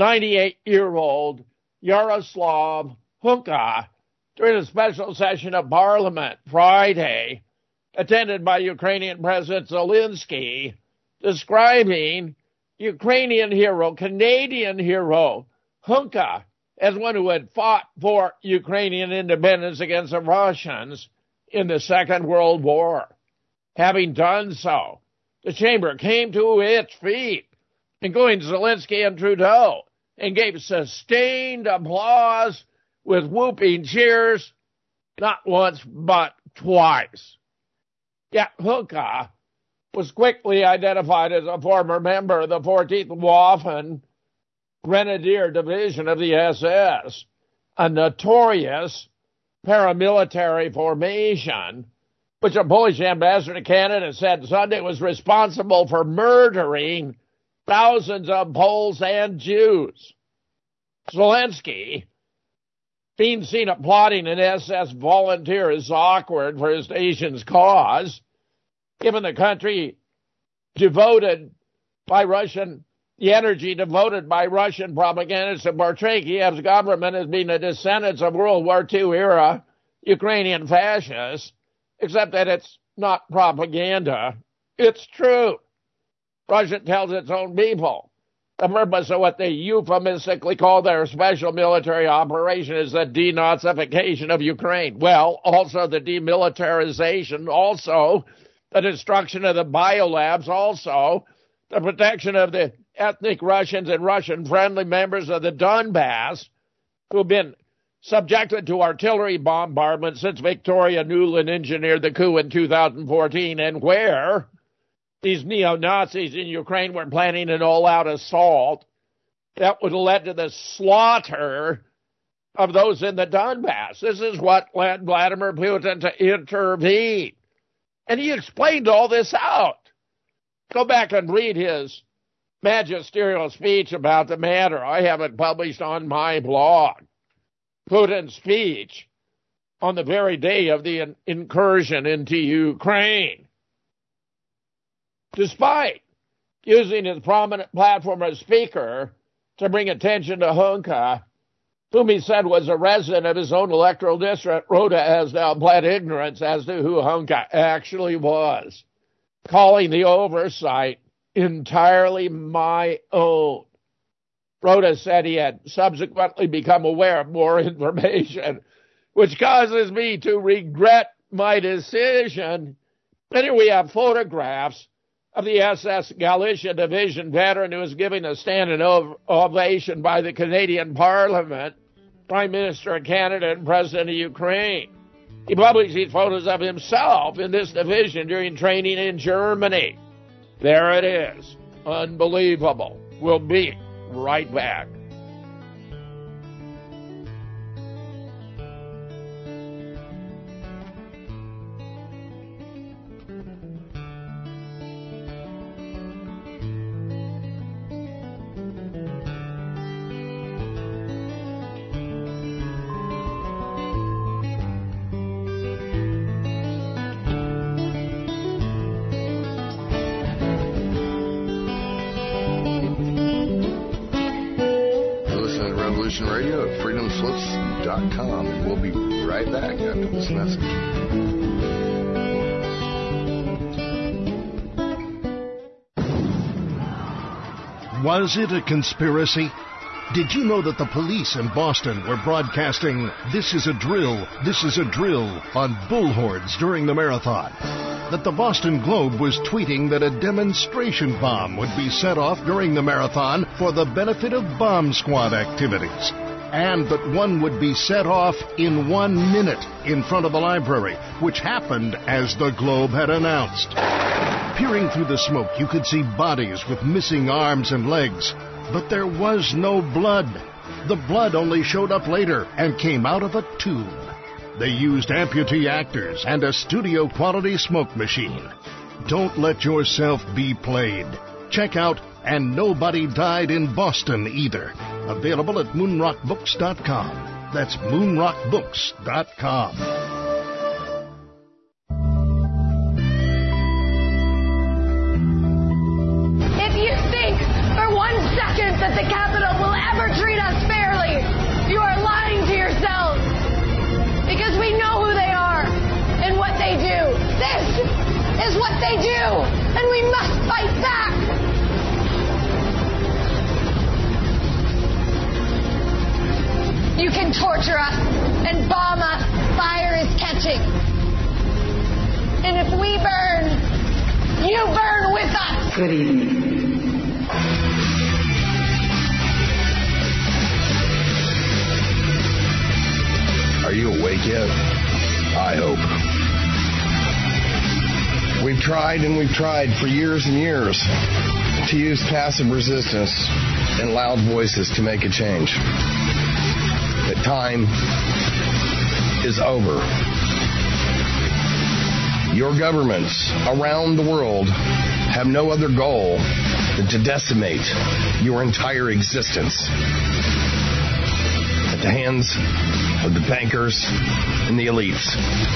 98-year-old Yaroslav Hunka during a special session of Parliament Friday, attended by Ukrainian President Zelensky, describing Ukrainian hero, Canadian hero, Hunka, as one who had fought for Ukrainian independence against the Russians in the Second World War. Having done so, the chamber came to its feet, including Zelensky and Trudeau, and gave sustained applause with whooping cheers, not once but twice. Yet Hunka was quickly identified as a former member of the 14th Waffen Grenadier Division of the SS, a notorious paramilitary formation, which a Polish ambassador to Canada said Sunday was responsible for murdering thousands of Poles and Jews. Zelensky, being seen applauding an SS volunteer, is awkward for his nation's cause, given the country devoted by Russian, the energy devoted by Russian propagandists to portray Kiev's government as being a descendant of World War II era Ukrainian fascists, except that it's not propaganda. It's true. Russia tells its own people the purpose of what they euphemistically call their special military operation is the denazification of Ukraine. Well, also the demilitarization, also the destruction of the biolabs, also the protection of the ethnic Russians and Russian-friendly members of the Donbass who have been subjected to artillery bombardment since Victoria Nuland engineered the coup in 2014, and where these neo-Nazis in Ukraine were planning an all-out assault that would have led to the slaughter of those in the Donbass. This is what led Vladimir Putin to intervene. And he explained all this out. Go back and read his magisterial speech about the matter. I have it published on my blog. Putin's speech on the very day of the incursion into Ukraine. Despite using his prominent platform as speaker to bring attention to Hunka, whom he said was a resident of his own electoral district, Rhoda has now pled ignorance as to who Hunka actually was, calling the oversight entirely my own. Rhoda said he had subsequently become aware of more information, which causes me to regret my decision. And here we have photographs of the SS Galicia Division veteran who was giving a standing ovation by the Canadian Parliament, Prime Minister of Canada and President of Ukraine. He published these photos of himself in this division during training in Germany. There it is. Unbelievable. We'll be right back. Radio at freedomslips.com, and we'll be right back after this message. Was it a conspiracy? Did you know that the police in Boston were broadcasting "This is a drill, this is a drill" on bullhorns during the marathon? That the Boston Globe was tweeting that a demonstration bomb would be set off during the marathon for the benefit of bomb squad activities, and that one would be set off in 1 minute in front of the library, which happened as the Globe had announced. Peering through the smoke, you could see bodies with missing arms and legs, but there was no blood. The blood only showed up later and came out of a tube. They used amputee actors and a studio-quality smoke machine. Don't let yourself be played. Check out And Nobody Died in Boston Either. Available at moonrockbooks.com. That's moonrockbooks.com. If you think for 1 second that the Capitol will ever treat us fairly, you are lying to yourselves. Because we know who they are and what they do. This is what they do, and we must fight back. You can torture us and bomb us. Fire is catching. And if we burn, you burn with us. Good evening. Are you awake yet? I hope. We've tried and we've tried for years and years to use passive resistance and loud voices to make a change. The time is over. Your governments around the world have no other goal than to decimate your entire existence at the hands of the bankers and the elites.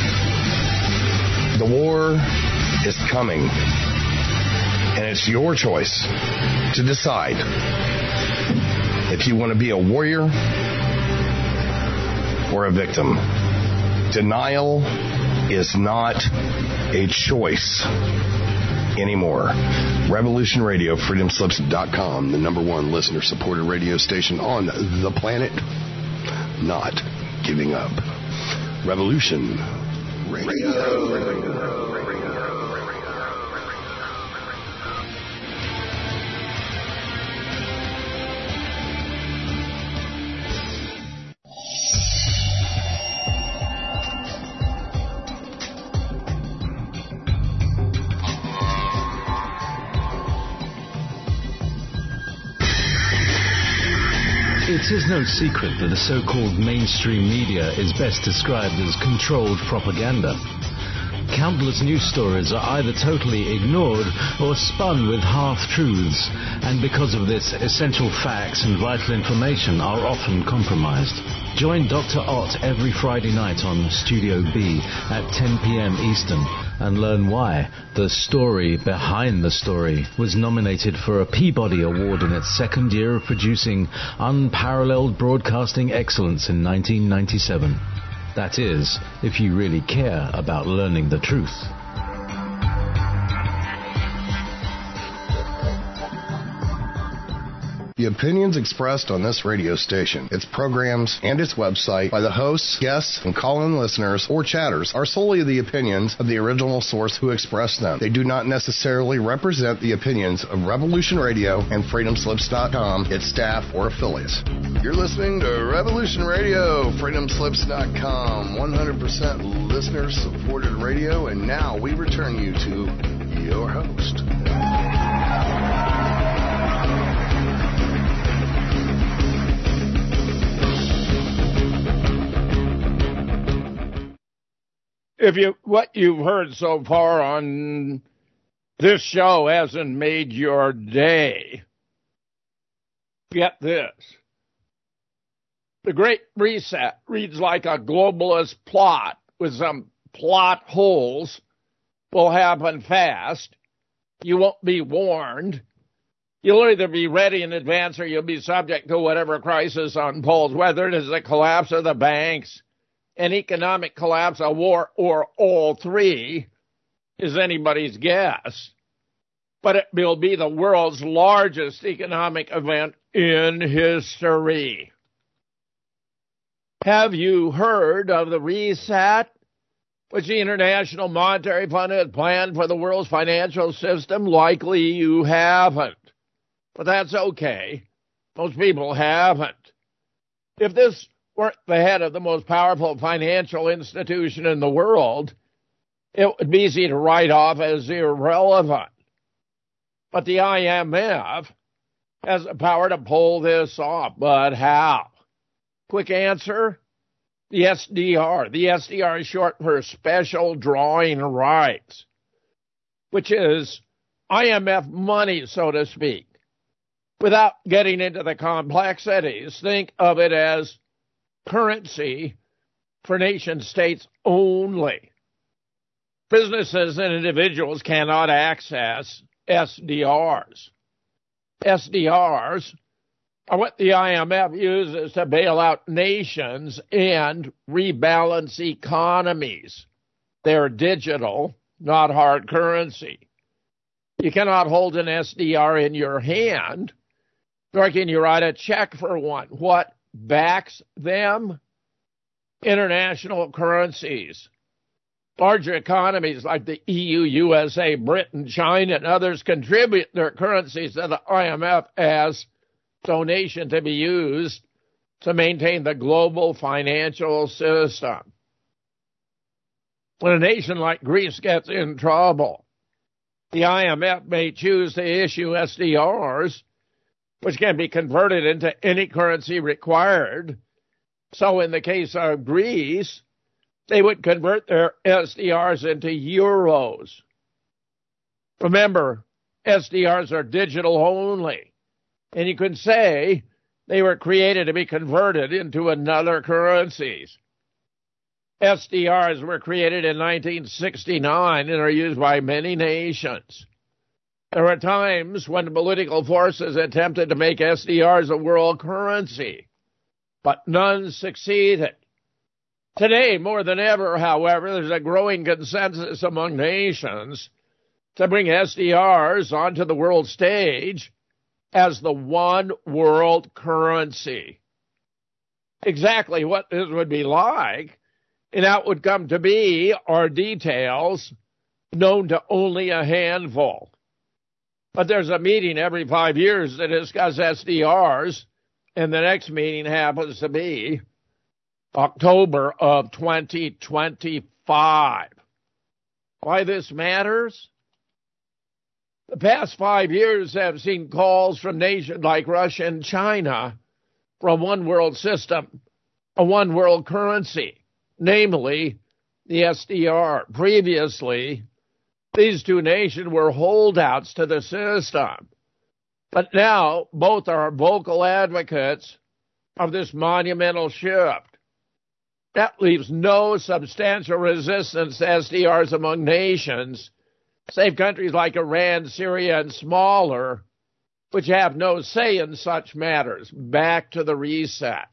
The war is coming, and it's your choice to decide if you want to be a warrior or a victim. Denial is not a choice anymore. Revolution Radio, freedomslips.com, the number one listener-supported radio station on the planet. Not giving up. Revolution Radio. It is no secret that the so-called mainstream media is best described as controlled propaganda. Countless news stories are either totally ignored or spun with half-truths, and because of this, essential facts and vital information are often compromised. Join Dr. Ott every Friday night on Studio B at 10 p.m. Eastern and learn why The Story Behind the Story was nominated for a Peabody Award in its second year of producing unparalleled broadcasting excellence in 1997. That is, if you really care about learning the truth. The opinions expressed on this radio station, its programs, and its website by the hosts, guests, and call-in listeners or chatters are solely the opinions of the original source who expressed them. They do not necessarily represent the opinions of Revolution Radio and freedomslips.com, its staff, or affiliates. You're listening to Revolution Radio, freedomslips.com, 100% listener-supported radio, and now we return you to your host. What you've heard so far on this show hasn't made your day, get this. The Great Reset reads like a globalist plot with some plot holes. Will happen fast. You won't be warned. You'll either be ready in advance or you'll be subject to whatever crisis unfolds, whether it is the collapse of the banks, an economic collapse, a war, or all three is anybody's guess. But it will be the world's largest economic event in history. Have you heard of the reset, which the International Monetary Fund has planned for the world's financial system? Likely you haven't. But that's okay. Most people haven't. If this weren't the head of the most powerful financial institution in the world, it would be easy to write off as irrelevant. But the IMF has the power to pull this off. But how? Quick answer, the SDR. The SDR is short for Special Drawing Rights, which is IMF money, so to speak. Without getting into the complexities, think of it as currency for nation states only. Businesses and individuals cannot access SDRs. SDRs are what the IMF uses to bail out nations and rebalance economies. They're digital, not hard currency. You cannot hold an SDR in your hand, nor can you write a check for one. What backs them? International currencies. Larger economies like the EU, USA, Britain, China, and others contribute their currencies to the IMF as donation to be used to maintain the global financial system. When a nation like Greece gets in trouble, the IMF may choose to issue SDRs, which can be converted into any currency required. So in the case of Greece, they would convert their SDRs into euros. Remember, SDRs are digital only, and you could say they were created to be converted into another currencies. SDRs were created in 1969 and are used by many nations. There were times when political forces attempted to make SDRs a world currency, but none succeeded. Today, more than ever, however, there's a growing consensus among nations to bring SDRs onto the world stage as the one world currency. Exactly what this would be like and how it would come to be are details known to only a handful. But there's a meeting every 5 years to discuss SDRs, and the next meeting happens to be October of 2025. Why this matters? The past 5 years have seen calls from nations like Russia and China for a one world system, a one world currency, namely the SDR. Previously, these two nations were holdouts to the system, but now both are vocal advocates of this monumental shift. That leaves no substantial resistance to SDRs among nations, save countries like Iran, Syria, and smaller, which have no say in such matters. Back to the reset.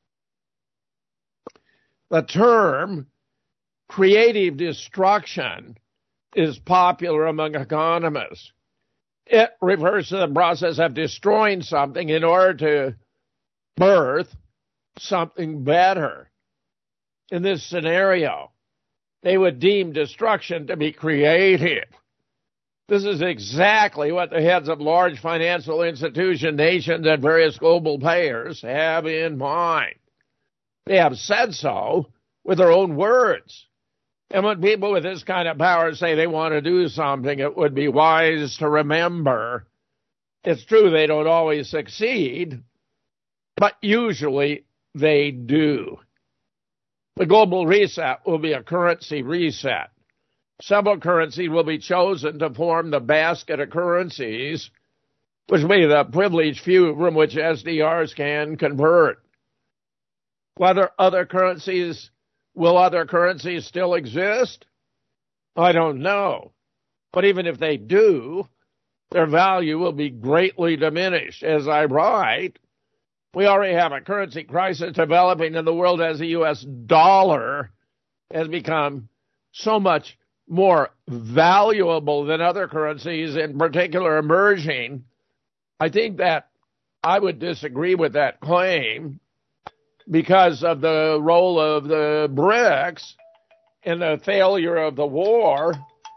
The term creative destruction is popular among economists. It refers to the process of destroying something in order to birth something better. In this scenario, they would deem destruction to be creative. This is exactly what the heads of large financial institutions, nations, and various global players have in mind. They have said so with their own words. And when people with this kind of power say they want to do something, it would be wise to remember it's true they don't always succeed, but usually they do. The global reset will be a currency reset. Several currencies will be chosen to form the basket of currencies, which will be the privileged few from which SDRs can convert. Will other currencies still exist? I don't know. But even if they do, their value will be greatly diminished. As I write, we already have a currency crisis developing in the world as the U.S. dollar has become so much more valuable than other currencies, in particular emerging. I think that I would disagree with that claim because of the role of the BRICS in the failure of the war.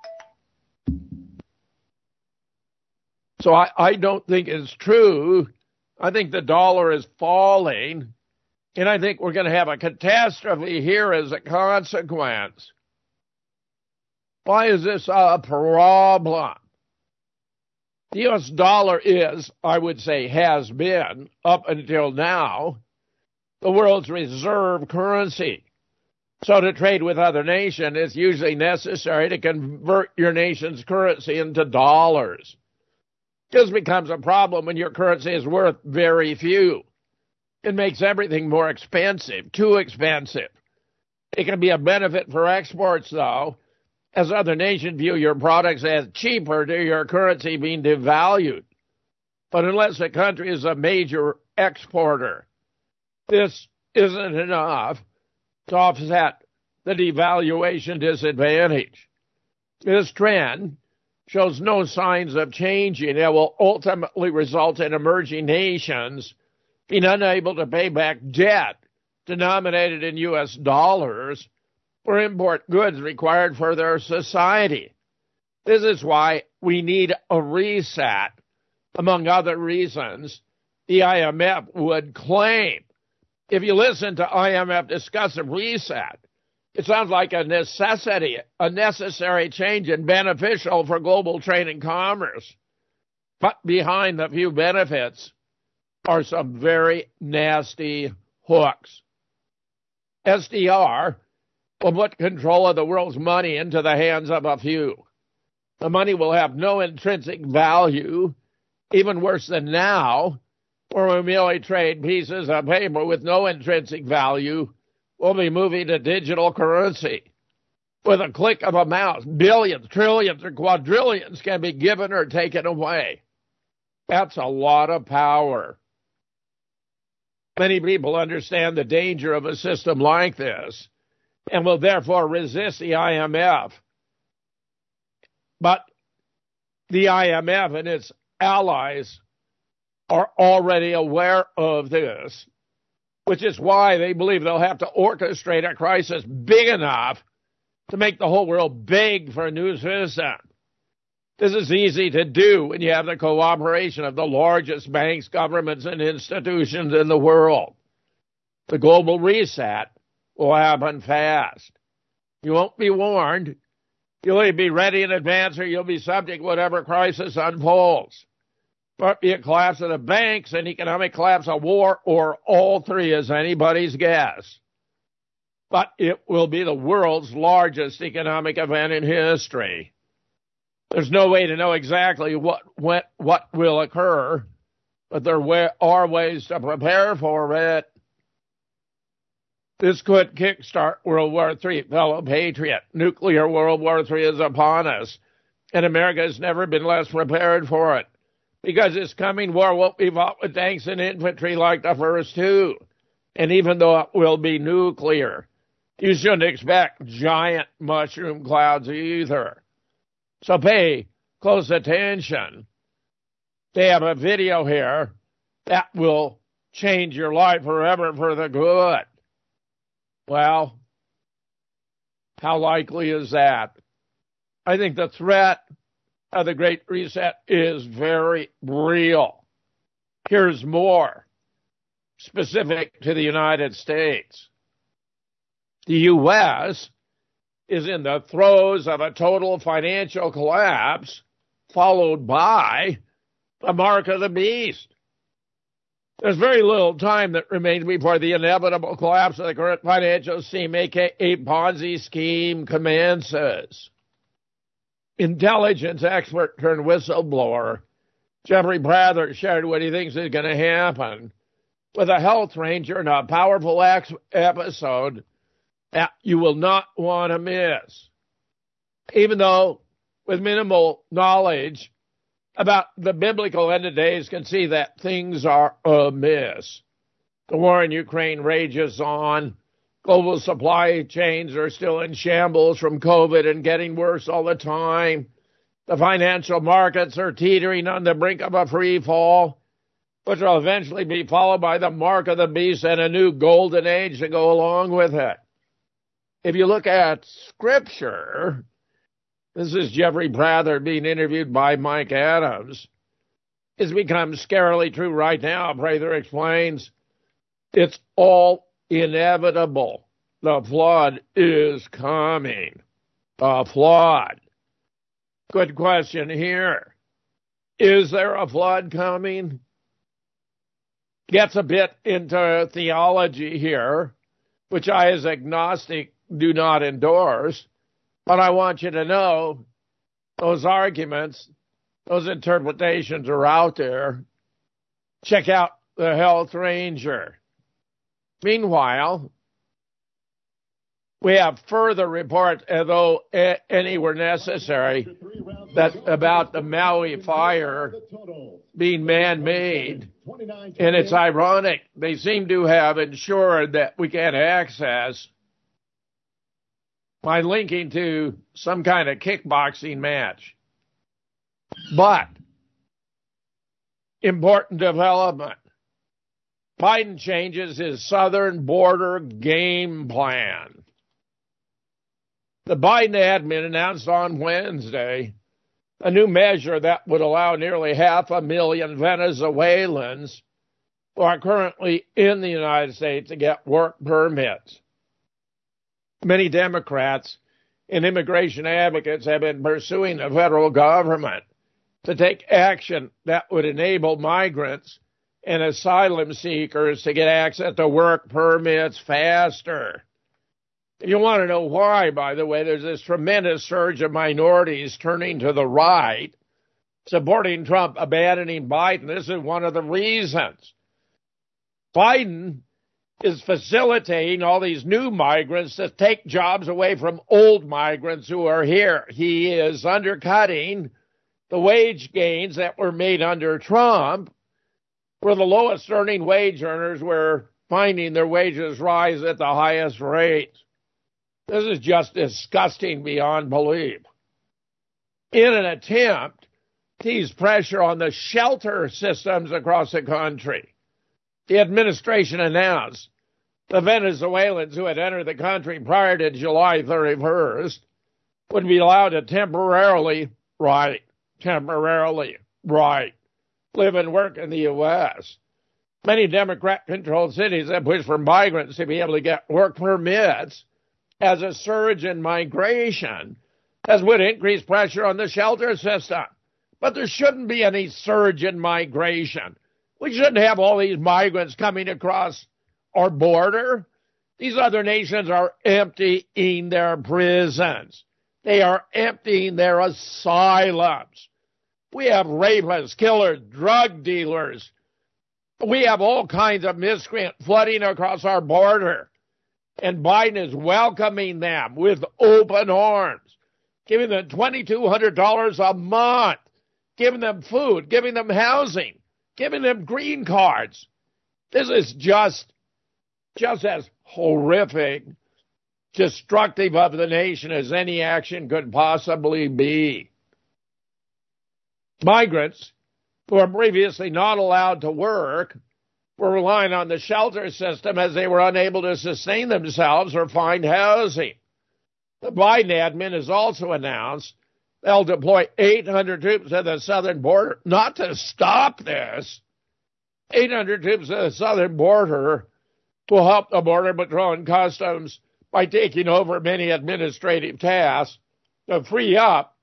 So I don't think it's true. I think the dollar is falling, and I think we're going to have a catastrophe here as a consequence. Why is this a problem? The U.S. dollar is, I would say, has been, up until now, the world's reserve currency. So to trade with other nations, it's usually necessary to convert your nation's currency into dollars. This becomes a problem when your currency is worth very few. It makes everything more expensive, too expensive. It can be a benefit for exports, though, as other nations view your products as cheaper to your currency being devalued. But unless a country is a major exporter, this isn't enough to offset the devaluation disadvantage. This trend shows no signs of changing. It will ultimately result in emerging nations being unable to pay back debt denominated in U.S. dollars or import goods required for their society. This is why we need a reset, among other reasons, the IMF would claim. If you listen to IMF discuss a reset, it sounds like a necessity, a necessary change and beneficial for global trade and commerce. But behind the few benefits are some very nasty hooks. SDR will put control of the world's money into the hands of a few. The money will have no intrinsic value, even worse than now, where we merely trade pieces of paper with no intrinsic value. We'll be moving to digital currency. With a click of a mouse, billions, trillions, or quadrillions can be given or taken away. That's a lot of power. Many people understand the danger of a system like this, and will therefore resist the IMF. But the IMF and its allies are already aware of this, which is why they believe they'll have to orchestrate a crisis big enough to make the whole world beg for a new system. This is easy to do when you have the cooperation of the largest banks, governments, and institutions in the world. The global reset will happen fast. You won't be warned. You'll either be ready in advance or you'll be subject to whatever crisis unfolds. But be a collapse of the banks, an economic collapse, a war, or all three is anybody's guess. But it will be the world's largest economic event in history. There's no way to know exactly what will occur, but there are ways to prepare for it. This could kickstart World War III. Fellow patriot, nuclear World War III is upon us, and America has never been less prepared for it, because this coming war won't be fought with tanks and infantry like the first two. And even though it will be nuclear, you shouldn't expect giant mushroom clouds either. So pay close attention. They have a video here that will change your life forever for the good. Well, how likely is that? I think the threat of the Great Reset is very real. Here's more specific to the United States. The U.S. is in the throes of a total financial collapse, followed by the mark of the beast. There's very little time that remains before the inevitable collapse of the current financial scheme, aka Ponzi scheme, commences. Intelligence expert turned whistleblower Jeffrey Prather shared what he thinks is going to happen with a health ranger in a powerful episode that you will not want to miss. Even though with minimal knowledge about the biblical end of days can see that things are amiss. The war in Ukraine rages on. Global supply chains are still in shambles from COVID and getting worse all the time. The financial markets are teetering on the brink of a free fall, which will eventually be followed by the mark of the beast and a new golden age to go along with it. If you look at Scripture, this is Jeffrey Prather being interviewed by Mike Adams. It's become scarily true right now. Prather explains it's all inevitable. The flood is coming. A flood. Good question here. Is there a flood coming? Gets a bit into theology here, which I as agnostic do not endorse. But I want you to know those arguments, those interpretations are out there. Check out the Health Ranger. Meanwhile, we have further reports, although any were necessary, that about the Maui fire being man-made. And it's ironic. They seem to have ensured that we can't access by linking to some kind of kickboxing match. But, important development. Biden changes his southern border game plan. The Biden admin announced on Wednesday a new measure that would allow nearly 500,000 Venezuelans who are currently in the United States to get work permits. Many Democrats and immigration advocates have been pursuing the federal government to take action that would enable migrants and asylum seekers to get access to work permits faster. You want to know why, by the way, there's this tremendous surge of minorities turning to the right, supporting Trump, abandoning Biden. This is one of the reasons. Biden is facilitating all these new migrants to take jobs away from old migrants who are here. He is undercutting the wage gains that were made under Trump, where the lowest earning wage earners were finding their wages rise at the highest rates. This is just disgusting beyond belief. In an attempt to ease pressure on the shelter systems across the country, the administration announced the Venezuelans who had entered the country prior to July 31st would be allowed to temporarily, live and work in the U.S. Many Democrat-controlled cities have pushed for migrants to be able to get work permits as a surge in migration, as would increase pressure on the shelter system. But there shouldn't be any surge in migration. We shouldn't have all these migrants coming across our border. These other nations are emptying their prisons. They are emptying their asylums. We have rapists, killers, drug dealers. We have all kinds of miscreants flooding across our border. And Biden is welcoming them with open arms, giving them $2,200 a month, giving them food, giving them housing, giving them green cards. This is just as horrific, destructive of the nation as any action could possibly be. Migrants who were previously not allowed to work were relying on the shelter system as they were unable to sustain themselves or find housing. The Biden admin has also announced they'll deploy 800 troops to the southern border, not to stop this. 800 troops to the southern border will help the Border Patrol and Customs by taking over many administrative tasks to free up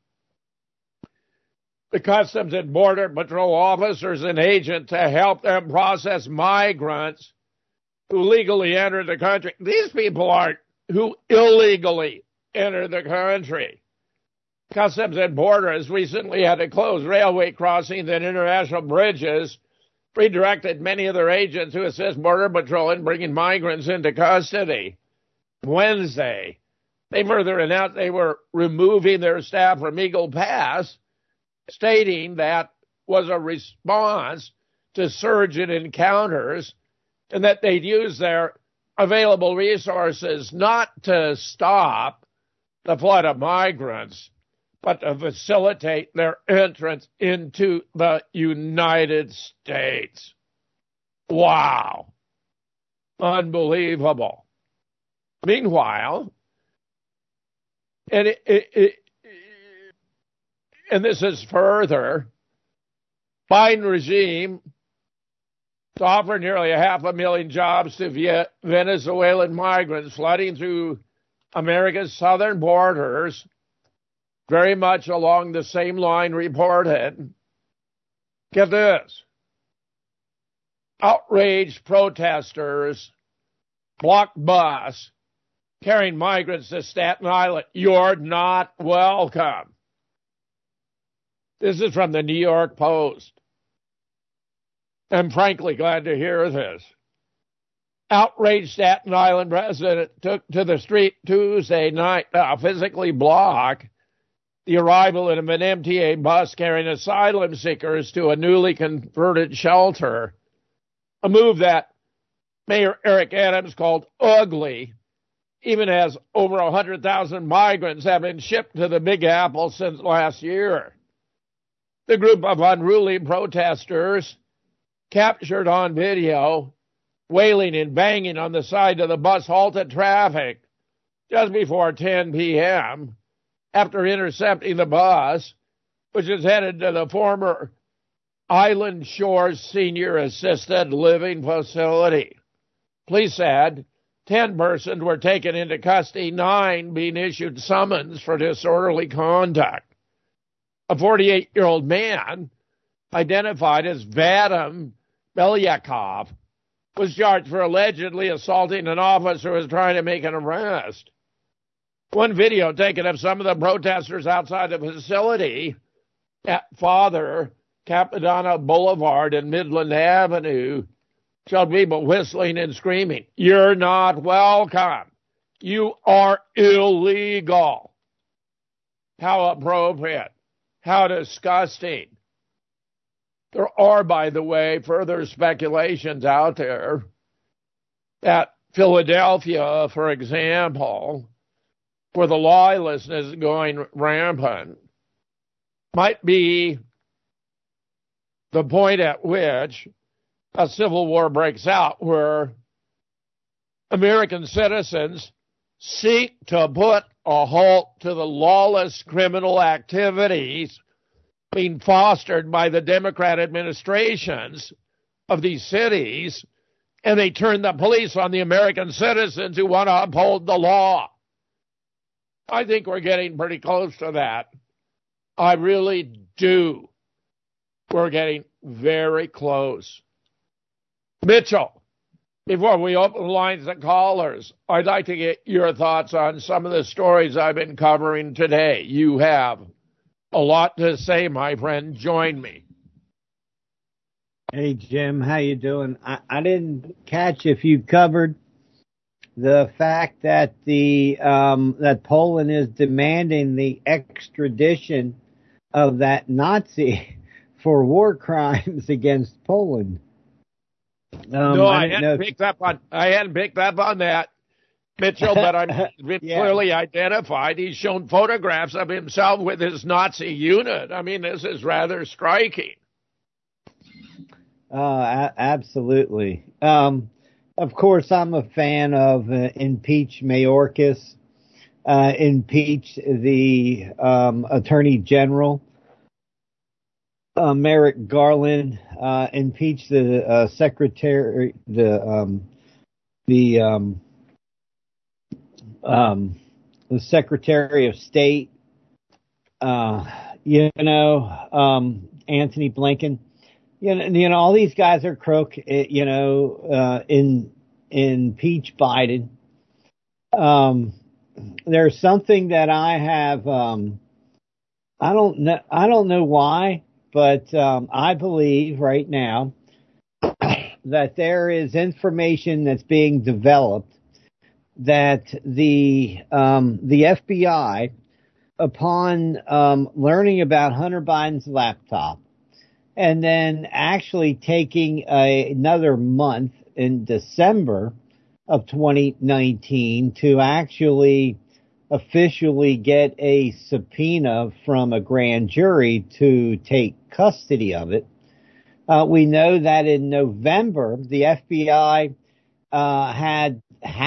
the Customs and Border Patrol officers and agents to help them process migrants who legally enter the country. These people aren't who illegally enter the country. Customs and Border has recently had to close railway crossings and international bridges, redirected many of their agents who assist Border Patrol in bringing migrants into custody. Wednesday, they further announced they were removing their staff from Eagle Pass, stating that was a response to surge in encounters and that they'd use their available resources not to stop the flood of migrants, but to facilitate their entrance into the United States. Wow. Unbelievable. Meanwhile, and this is further, Biden regime to offer nearly 500,000 jobs to Venezuelan migrants flooding through America's southern borders, very much along the same line reported. Get this. Outraged protesters blocked bus carrying migrants to Staten Island. You're not welcome. This is from the New York Post. I'm frankly glad to hear this. Outraged Staten Island resident took to the street Tuesday night to physically block the arrival of an MTA bus carrying asylum seekers to a newly converted shelter, a move that Mayor Eric Adams called ugly, even as over 100,000 migrants have been shipped to the Big Apple since last year. The group of unruly protesters captured on video wailing and banging on the side of the bus halted traffic just before 10 p.m. after intercepting the bus, which is headed to the former Island Shores Senior Assisted Living Facility. Police said 10 persons were taken into custody, 9 being issued summons for disorderly conduct. A 48-year-old man, identified as Vadim Belyakov, was charged for allegedly assaulting an officer who was trying to make an arrest. One video taken of some of the protesters outside the facility at Father Capadonna Boulevard and Midland Avenue showed people whistling and screaming, "You're not welcome. You are illegal." How appropriate. How disgusting. There are, by the way, further speculations out there that Philadelphia, for example, for the lawlessness going rampant might be the point at which a civil war breaks out, where American citizens seek to put a halt to the lawless criminal activities being fostered by the Democrat administrations of these cities, and they turn the police on the American citizens who want to uphold the law. I think we're getting pretty close to that. I really do. We're getting very close. Mitchell, before we open the lines to callers, I'd like to get your thoughts on some of the stories I've been covering today. You have a lot to say, my friend. Join me. Hey, Jim, how you doing? I didn't catch if you covered the fact that that Poland is demanding the extradition of that Nazi for war crimes against Poland. No, I hadn't picked up on that, Mitchell, but I'm clearly identified. He's shown photographs of himself with his Nazi unit. I mean, this is rather striking. Absolutely. Of course, I'm a fan of impeach Mayorkas, impeach the Attorney General, Merrick Garland, impeach the Secretary, the Secretary of State, Anthony Blinken. All these guys are crook. Impeach Biden. There's something that I have. I don't know why, but I believe right now that there is information that's being developed that the FBI, upon learning about Hunter Biden's laptop, and then actually taking another month in December of 2019 to actually officially get a subpoena from a grand jury to take custody of it. We know that in November, the FBI had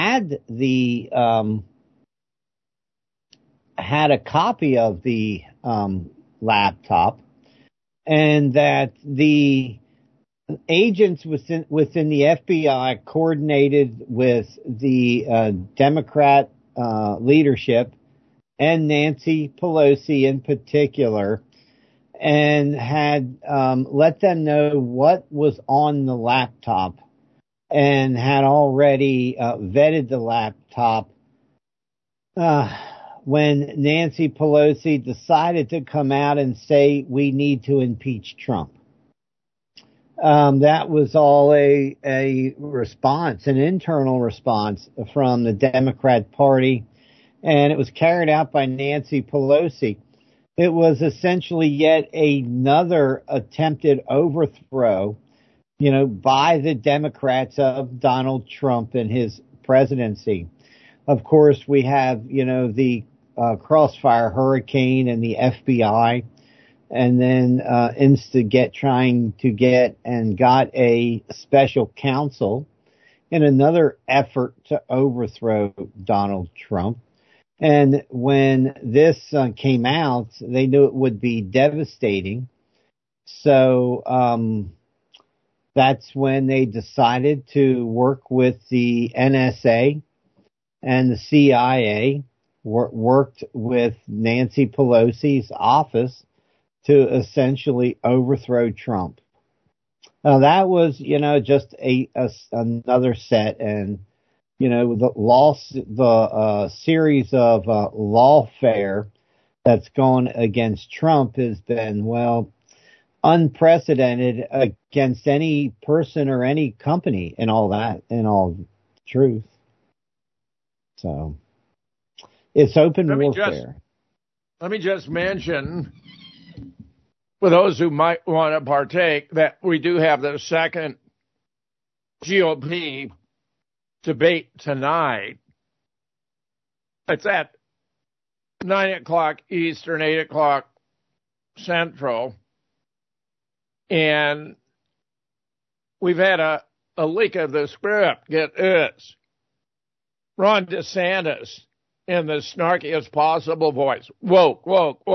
a copy of the laptop, and that the agents within the FBI coordinated with the Democrat leadership and Nancy Pelosi in particular, and had let them know what was on the laptop, and had already vetted the laptop when Nancy Pelosi decided to come out and say we need to impeach Trump. That was all a response, an internal response from the Democrat Party, and it was carried out by Nancy Pelosi. It was essentially yet another attempted overthrow, by the Democrats of Donald Trump and his presidency. Of course, we have, the Crossfire Hurricane and the FBI, and then trying to get and got a special counsel in another effort to overthrow Donald Trump. And when this came out, they knew it would be devastating. So that's when they decided to work with the NSA and the CIA, worked with Nancy Pelosi's office to essentially overthrow Trump. Now that was, just another set, and the series of lawfare that's gone against Trump has been unprecedented against any person or any company, and all that, in all truth. So it's open warfare. Let me just mention, for those who might want to partake, that we do have the second GOP debate tonight. It's at 9 o'clock Eastern, 8 o'clock Central. And we've had a leak of the script. Get this. Ron DeSantis, in the snarkiest possible voice, woke.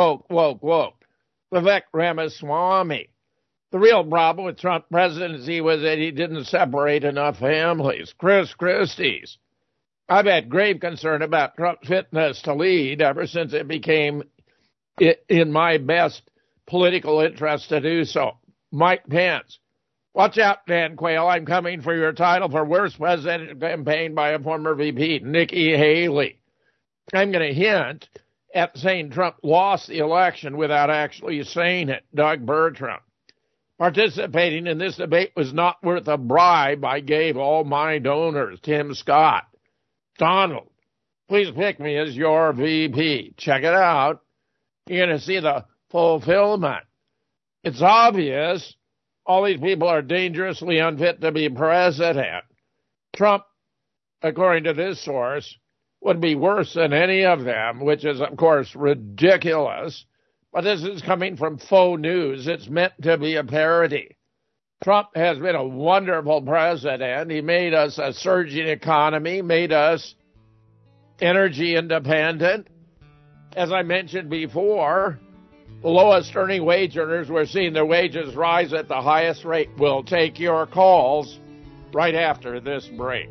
Vivek Ramaswamy. The real problem with Trump presidency was that he didn't separate enough families. Chris Christie's. I've had grave concern about Trump's fitness to lead ever since it became in my best political interest to do so. Mike Pence. Watch out, Dan Quayle. I'm coming for your title for worst presidential campaign by a former VP, Nikki Haley. I'm going to hint at saying Trump lost the election without actually saying it. Doug Bertram. Participating in this debate was not worth a bribe. I gave all my donors. Tim Scott. Donald, please pick me as your VP. Check it out. You're going to see the fulfillment. It's obvious all these people are dangerously unfit to be president. Trump, according to this source, would be worse than any of them, which is, of course, ridiculous. But this is coming from faux news. It's meant to be a parody. Trump has been a wonderful president. He made us a surging economy, made us energy independent. As I mentioned before, the lowest earning wage earners, we're seeing their wages rise at the highest rate. We'll take your calls right after this break.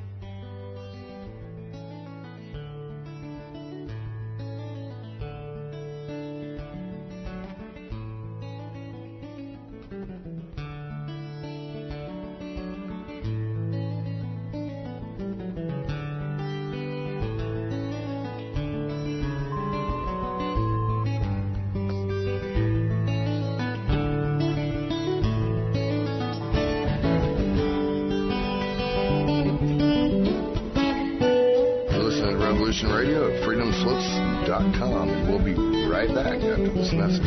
Radio at freedomslips.com, and we'll be right back after this message.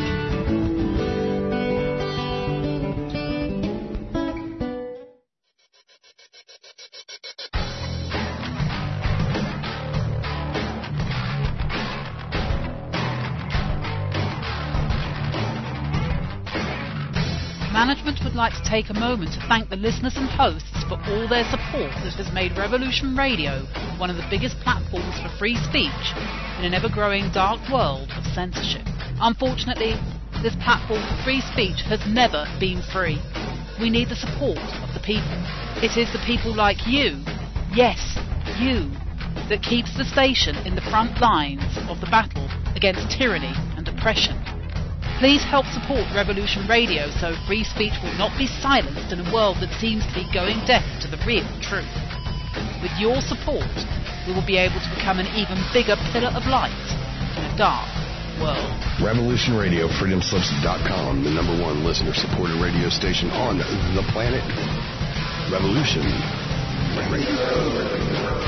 Management would like to take a moment to thank the listeners and hosts for all their support that has made Revolution Radio one of the biggest platforms for free speech in an ever-growing dark world of censorship. Unfortunately, this platform for free speech has never been free. We need the support of the people. It is the people like you, yes, you, that keeps the station in the front lines of the battle against tyranny and oppression. Please help support Revolution Radio so free speech will not be silenced in a world that seems to be going deaf to the real truth. With your support, we will be able to become an even bigger pillar of light in a dark world. Revolution Radio, freedomslips.com, the #1 listener-supported radio station on the planet. Revolution Radio.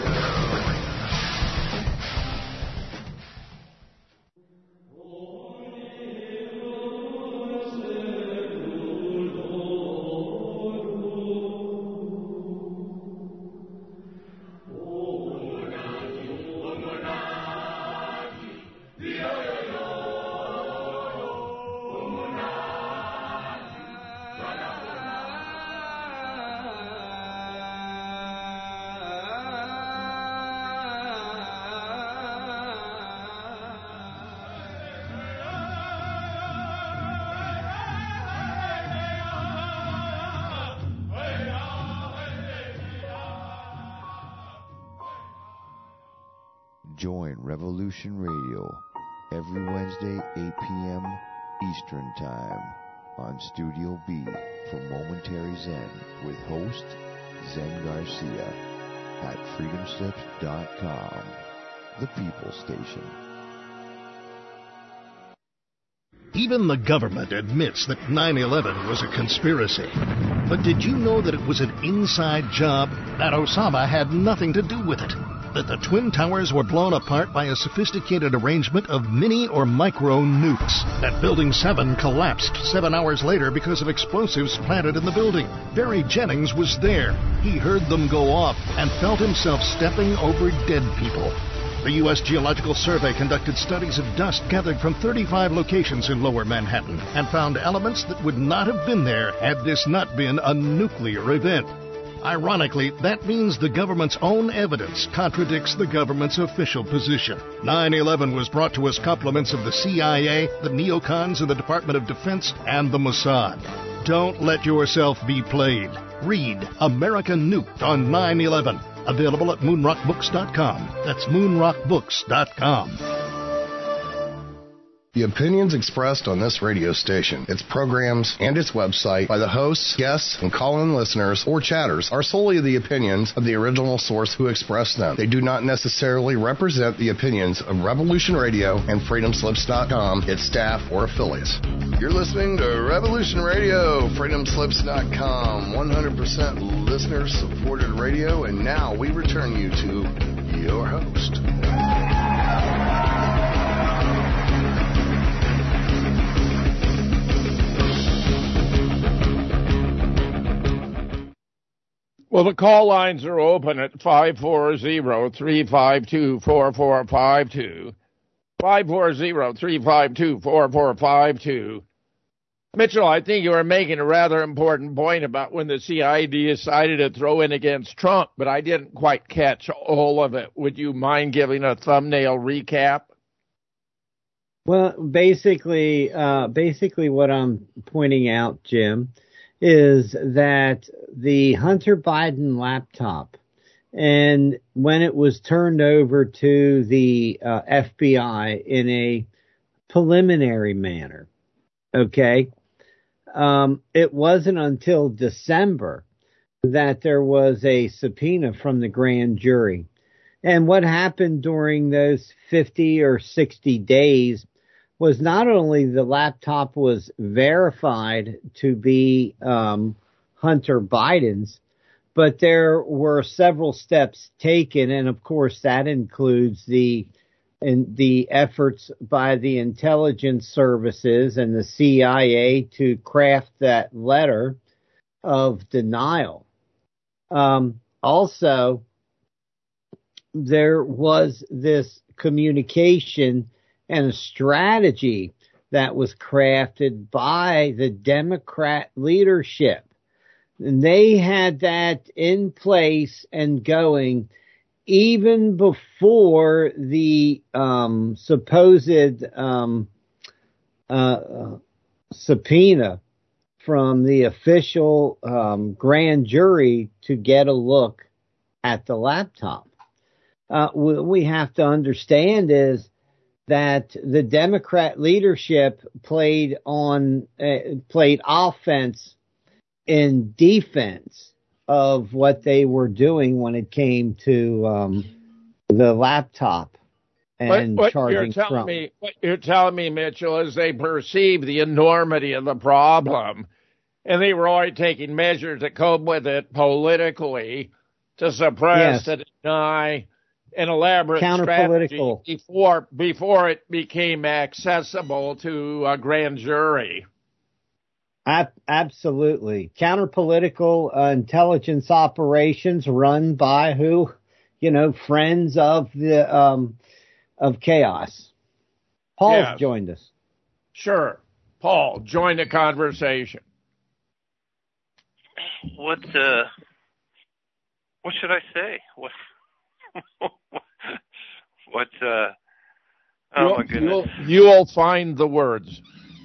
Join Revolution Radio every Wednesday, 8 p.m. Eastern Time on Studio B for Momentary Zen with host Zen Garcia at freedomslips.com, the People Station. Even the government admits that 9/11 was a conspiracy. But did you know that it was an inside job? That Osama had nothing to do with it? That the Twin Towers were blown apart by a sophisticated arrangement of mini or micro nukes? That Building 7 collapsed 7 hours later because of explosives planted in the building? Barry Jennings was there. He heard them go off and felt himself stepping over dead people. The U.S. Geological Survey conducted studies of dust gathered from 35 locations in lower Manhattan and found elements that would not have been there had this not been a nuclear event. Ironically, that means the government's own evidence contradicts the government's official position. 9/11 was brought to us compliments of the CIA, the neocons of the Department of Defense, and the Mossad. Don't let yourself be played. Read American Nuked on 9/11. Available at moonrockbooks.com. That's moonrockbooks.com. The opinions expressed on this radio station, its programs, and its website by the hosts, guests, and call-in listeners or chatters are solely the opinions of the original source who expressed them. They do not necessarily represent the opinions of Revolution Radio and FreedomSlips.com, its staff, or affiliates. You're listening to Revolution Radio, FreedomSlips.com, 100% listener-supported radio, and now we return you to your host. Well, the call lines are open at 540-352-4452, 540-352-4452. Mitchell, I think you were making a rather important point about when the CIA decided to throw in against Trump, but I didn't quite catch all of it. Would you mind giving a thumbnail recap? Well, basically what I'm pointing out, Jim, is that the Hunter Biden laptop, and when it was turned over to the FBI in a preliminary manner, okay, it wasn't until December that there was a subpoena from the grand jury. And what happened during those 50 or 60 days was not only the laptop was verified to be Hunter Biden's, but there were several steps taken, and of course that includes the efforts by the intelligence services and the CIA to craft that letter of denial. Also, there was this communication and a strategy that was crafted by the Democrat leadership. And they had that in place and going even before the supposed subpoena from the official grand jury to get a look at the laptop. What we have to understand is that the Democrat leadership played offense in defense of what they were doing when it came to the laptop and charging Trump. What you're telling me, Mitchell, is they perceived the enormity of the problem, and they were already taking measures to cope with it politically, to suppress, to deny, an elaborate strategy before it became accessible to a grand jury. Absolutely. Counter-political intelligence operations run by who? Friends of the of chaos. Paul's joined us. Sure. Paul, join the conversation. What should I say? Oh my goodness. You'll find the words.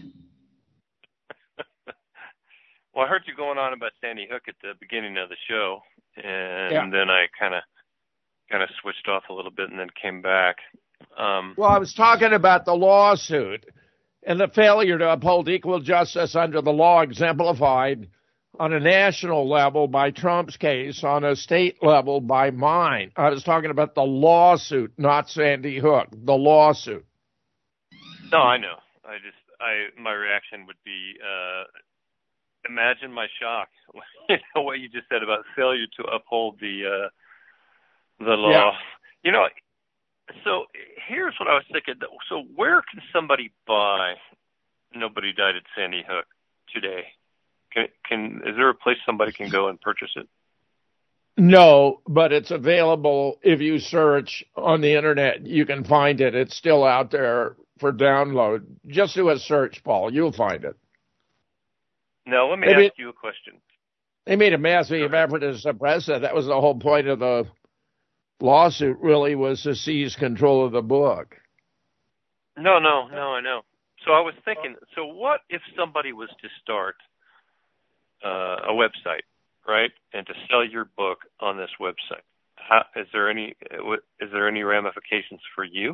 Well, I heard you going on about Sandy Hook at the beginning of the show, and then I kind of switched off a little bit and then came back. Well, I was talking about the lawsuit and the failure to uphold equal justice under the law exemplified on a national level by Trump's case, on a state level by mine. I was talking about the lawsuit, not Sandy Hook, the lawsuit. No, I know. My reaction would be, imagine my shock. What you just said about failure to uphold the law. Yeah. So here's what I was thinking. So where can somebody buy Nobody Died at Sandy Hook today? Is there a place somebody can go and purchase it? No, but it's available if you search on the internet. You can find it. It's still out there for download. Just do a search, Paul. You'll find it. Now, let me ask you a question. They made a massive effort to suppress it. That was the whole point of the lawsuit, really, was to seize control of the book. No, I know. So I was thinking, so what if somebody was to start a website, right, and to sell your book on this website? Is there any ramifications for you?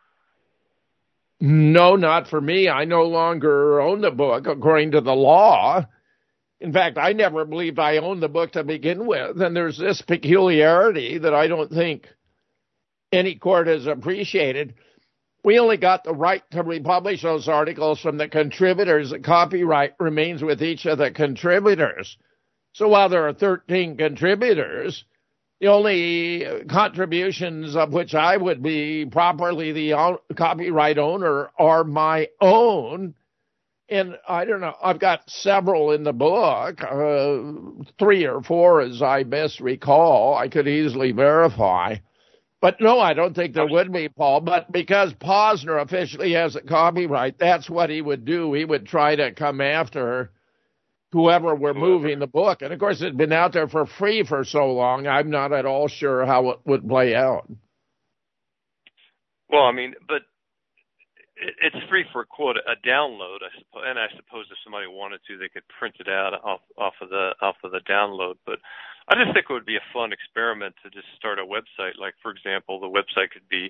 No, not for me. I no longer own the book according to the law. In fact, I never believed I owned the book to begin with. And there's this peculiarity that I don't think any court has appreciated. We only got the right to republish those articles from the contributors. The copyright remains with each of the contributors. So while there are 13 contributors, the only contributions of which I would be properly the copyright owner are my own. And I don't know, I've got several in the book, 3 or 4 as I best recall. I could easily verify. But no, I don't think there would be, Paul. But because Posner officially has a copyright, that's what he would do. He would try to come after whoever were moving the book. And, of course, it's been out there for free for so long, I'm not at all sure how it would play out. Well, I mean, but it's free for, quote, a download, I suppose. And I suppose if somebody wanted to, they could print it out off of the download. But I just think it would be a fun experiment to just start a website. Like, for example, the website could be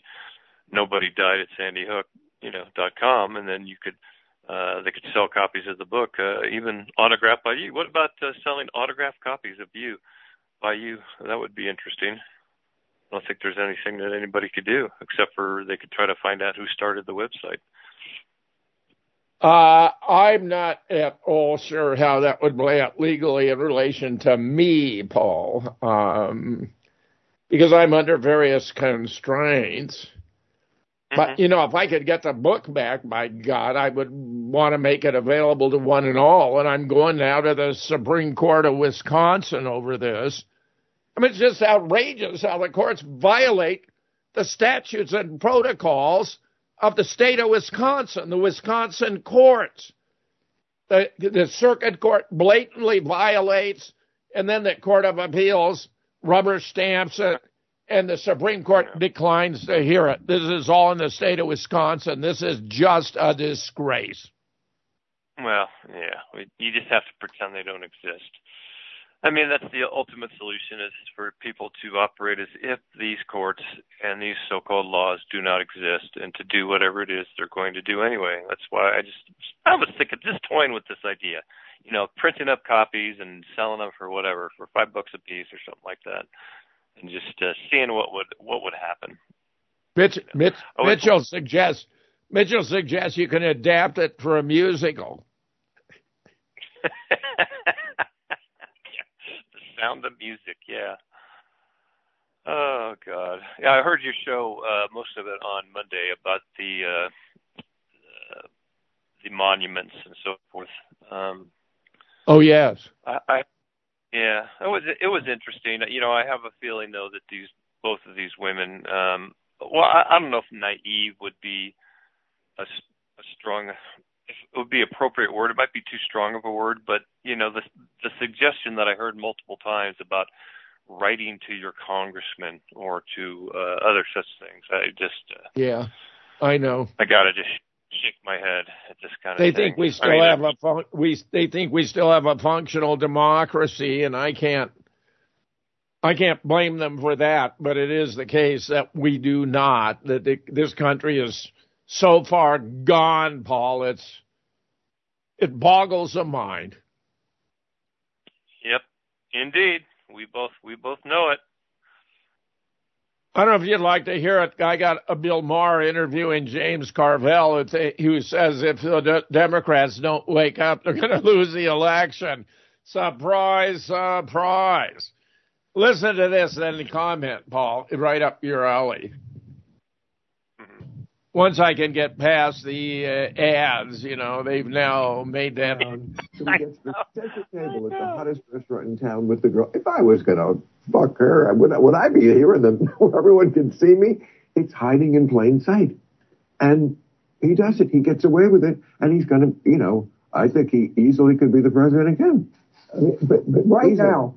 nobodydied@sandyhook.com, and then you could they could sell copies of the book, even autographed by you. What about selling autographed copies of you by you? That would be interesting. I don't think there's anything that anybody could do except for they could try to find out who started the website. I'm not at all sure how that would play out legally in relation to me, Paul, because I'm under various constraints. But, you know, if I could get the book back, by God, I would want to make it available to one and all. And I'm going now to the Supreme Court of Wisconsin over this. I mean, it's just outrageous how the courts violate the statutes and protocols of the state of Wisconsin, the Wisconsin courts. The circuit court blatantly violates, and then the Court of Appeals rubber stamps it, and the Supreme Court declines to hear it. This is all in the state of Wisconsin. This is just a disgrace. Well, yeah, you just have to pretend they don't exist. I mean, that's the ultimate solution, is for people to operate as if these courts and these so-called laws do not exist, and to do whatever it is they're going to do anyway. That's why I was sick of just toying with this idea, you know, printing up copies and selling them for whatever, for $5 a piece or something like that, and just seeing what would happen. Mitchell suggests you can adapt it for a musical. Sound of Music, yeah. Oh, God. Yeah, I heard your show, most of it on Monday, about the monuments and so forth. Oh, yes. Yeah, it was interesting. You know, I have a feeling, though, that both of these women, I don't know if naive would be a strong, if it would be appropriate word. It might be too strong of a word, but, you know, the suggestion that I heard multiple times about writing to your congressman or to other such things, yeah, I know. I gotta just shake my head at this kind of thing. They think we still have a functional democracy, and I can't blame them for that. But it is the case that we do not. That this country is so far gone, Paul. It boggles the mind. Yep, indeed. We both know it. I don't know if you'd like to hear it. I got a Bill Maher interviewing James Carville, who says if the Democrats don't wake up, they're going to lose the election. Surprise, surprise. Listen to this, then comment, Paul, right up your alley. Once I can get past the ads, you know, they've now made that. So we get to the center table at the hottest restaurant in town with the girl. If I was going to fuck her. Would I be here and then everyone can see me? It's hiding in plain sight. And he does it. He gets away with it. And he's going to, I think he easily could be the president again. But right now,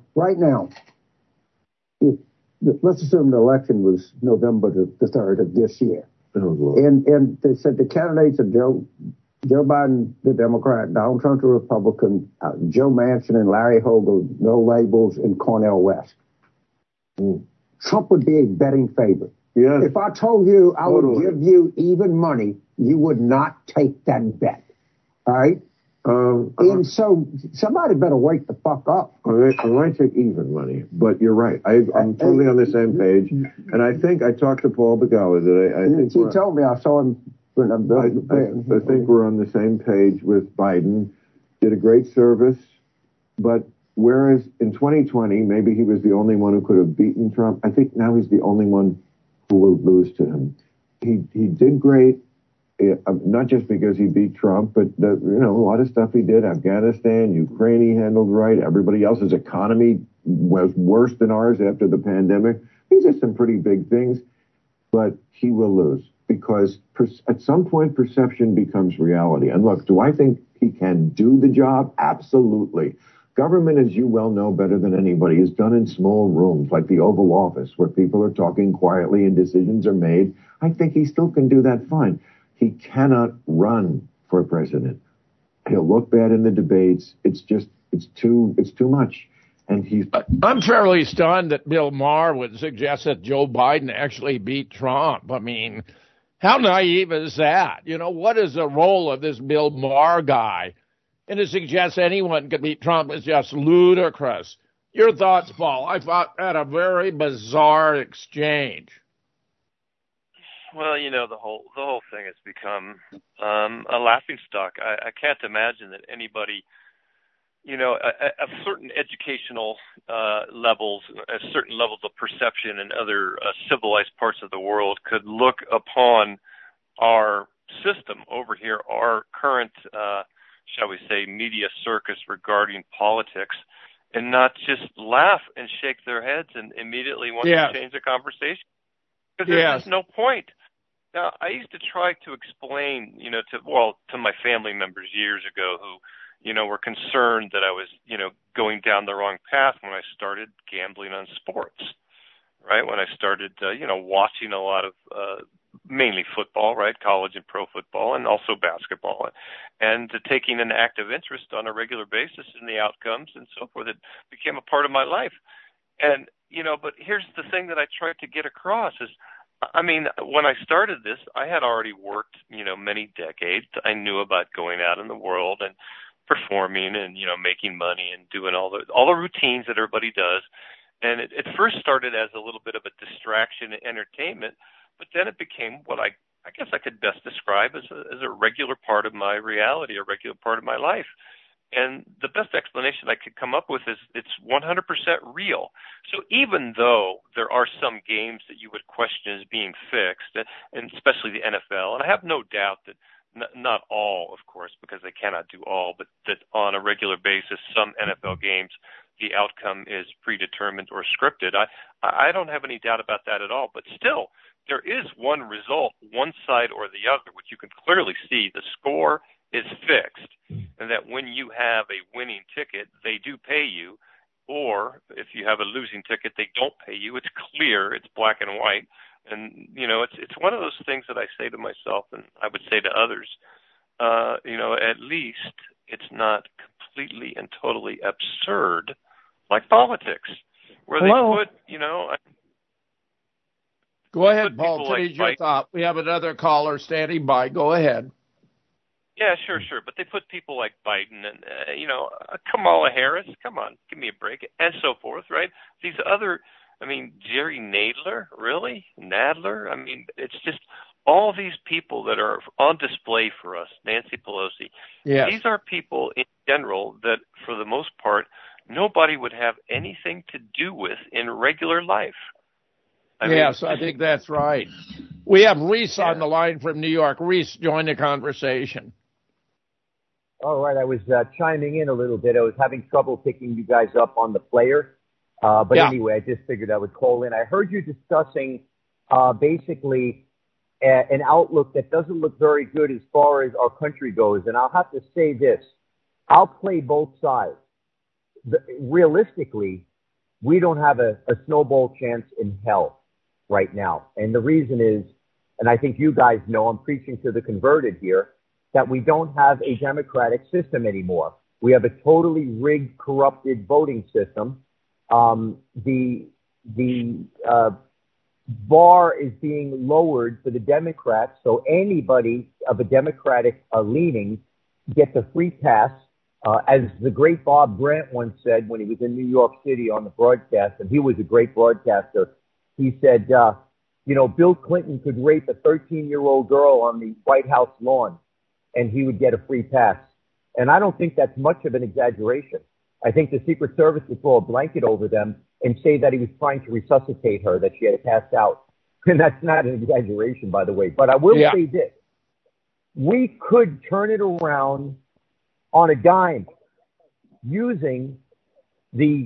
let's assume the election was November the 3rd of this year. Oh, and they said the candidates are Joe Biden, the Democrat, Donald Trump, the Republican, Joe Manchin and Larry Hogan, no labels, and Cornel West. Trump would be a betting favorite. Yes. If I told you I would give you even money, you would not take that bet. All right? And so somebody better wake the fuck up. I might take even money, but you're right. I'm totally on the same page. And I think I talked to Paul Begala today. He told me I saw him. I think we're on the same page with Biden. Did a great service, but whereas in 2020, maybe he was the only one who could have beaten Trump, I think now he's the only one who will lose to him. He did great, not just because he beat Trump, but a lot of stuff he did. Afghanistan, Ukraine, he handled right. Everybody else's economy was worse than ours after the pandemic. These are some pretty big things, but he will lose because at some point perception becomes reality. And look, do I think he can do the job? Absolutely. Government, as you well know better than anybody, is done in small rooms like the Oval Office where people are talking quietly and decisions are made. I think he still can do that fine. He cannot run for president. He'll look bad in the debates. It's too much. And I'm fairly stunned that Bill Maher would suggest that Joe Biden actually beat Trump. I mean, how naive is that? What is the role of this Bill Maher guy? And to suggest anyone could beat Trump is just ludicrous. Your thoughts, Paul? I thought that a very bizarre exchange. Well, the whole thing has become a laughingstock. I can't imagine that anybody, at certain educational levels, at certain levels of perception in other civilized parts of the world could look upon our system over here, our current, shall we say, media circus regarding politics, and not just laugh and shake their heads and immediately want to change the conversation. Because there's just no point. Now, I used to try to explain, to my family members years ago who, were concerned that I was, going down the wrong path when I started gambling on sports, right? When I started, watching a lot of, mainly football, right? College and pro football, and also basketball, and taking an active interest on a regular basis in the outcomes and so forth. It became a part of my life. And, but here's the thing that I tried to get across is, when I started this, I had already worked, many decades. I knew about going out in the world and performing and, making money and doing all the routines that everybody does. And it first started as a little bit of a distraction and entertainment, but then it became what I guess I could best describe as a regular part of my reality, a regular part of my life. And the best explanation I could come up with is it's 100% real. So even though there are some games that you would question as being fixed, and especially the NFL, and I have no doubt that not all, of course, because they cannot do all, but that on a regular basis, some NFL games, the outcome is predetermined or scripted. I don't have any doubt about that at all. But still, there is one result, one side or the other, which you can clearly see. The score is fixed, and that when you have a winning ticket, they do pay you, or if you have a losing ticket, they don't pay you. It's clear, it's black and white, and it's one of those things that I say to myself, and I would say to others, at least it's not completely and totally absurd like politics, where they put, Go ahead, Paul. Finish your thought. We have another caller standing by. Go ahead. Yeah, sure. But they put people like Biden and, Kamala Harris, come on, give me a break, and so forth, right? These other, Jerry Nadler, really? Nadler? It's just all these people that are on display for us, Nancy Pelosi. Yes. These are people in general that, for the most part, nobody would have anything to do with in regular life. Yes, I think that's right. We have Reese on the line from New York. Reese, join the conversation. All right, I was chiming in a little bit. I was having trouble picking you guys up on the player. But Yeah. anyway, I just figured I would call in. I heard you discussing basically an outlook that doesn't look very good as far as our country goes. And I'll have to say this. I'll play both sides. Realistically, we don't have a snowball chance in hell right now. And the reason is, and I think you guys know, I'm preaching to the converted here, that we don't have a democratic system anymore. We have a totally rigged, corrupted voting system. The bar is being lowered for the Democrats, so anybody of a Democratic leaning gets a free pass. As the great Bob Grant once said when he was in New York City on the broadcast, and he was a great broadcaster, he said, Bill Clinton could rape a 13-year-old girl on the White House lawn, and he would get a free pass. And I don't think that's much of an exaggeration. I think the Secret Service would throw a blanket over them and say that he was trying to resuscitate her, that she had passed out. And that's not an exaggeration, by the way. But I will say this. We could turn it around on a dime using the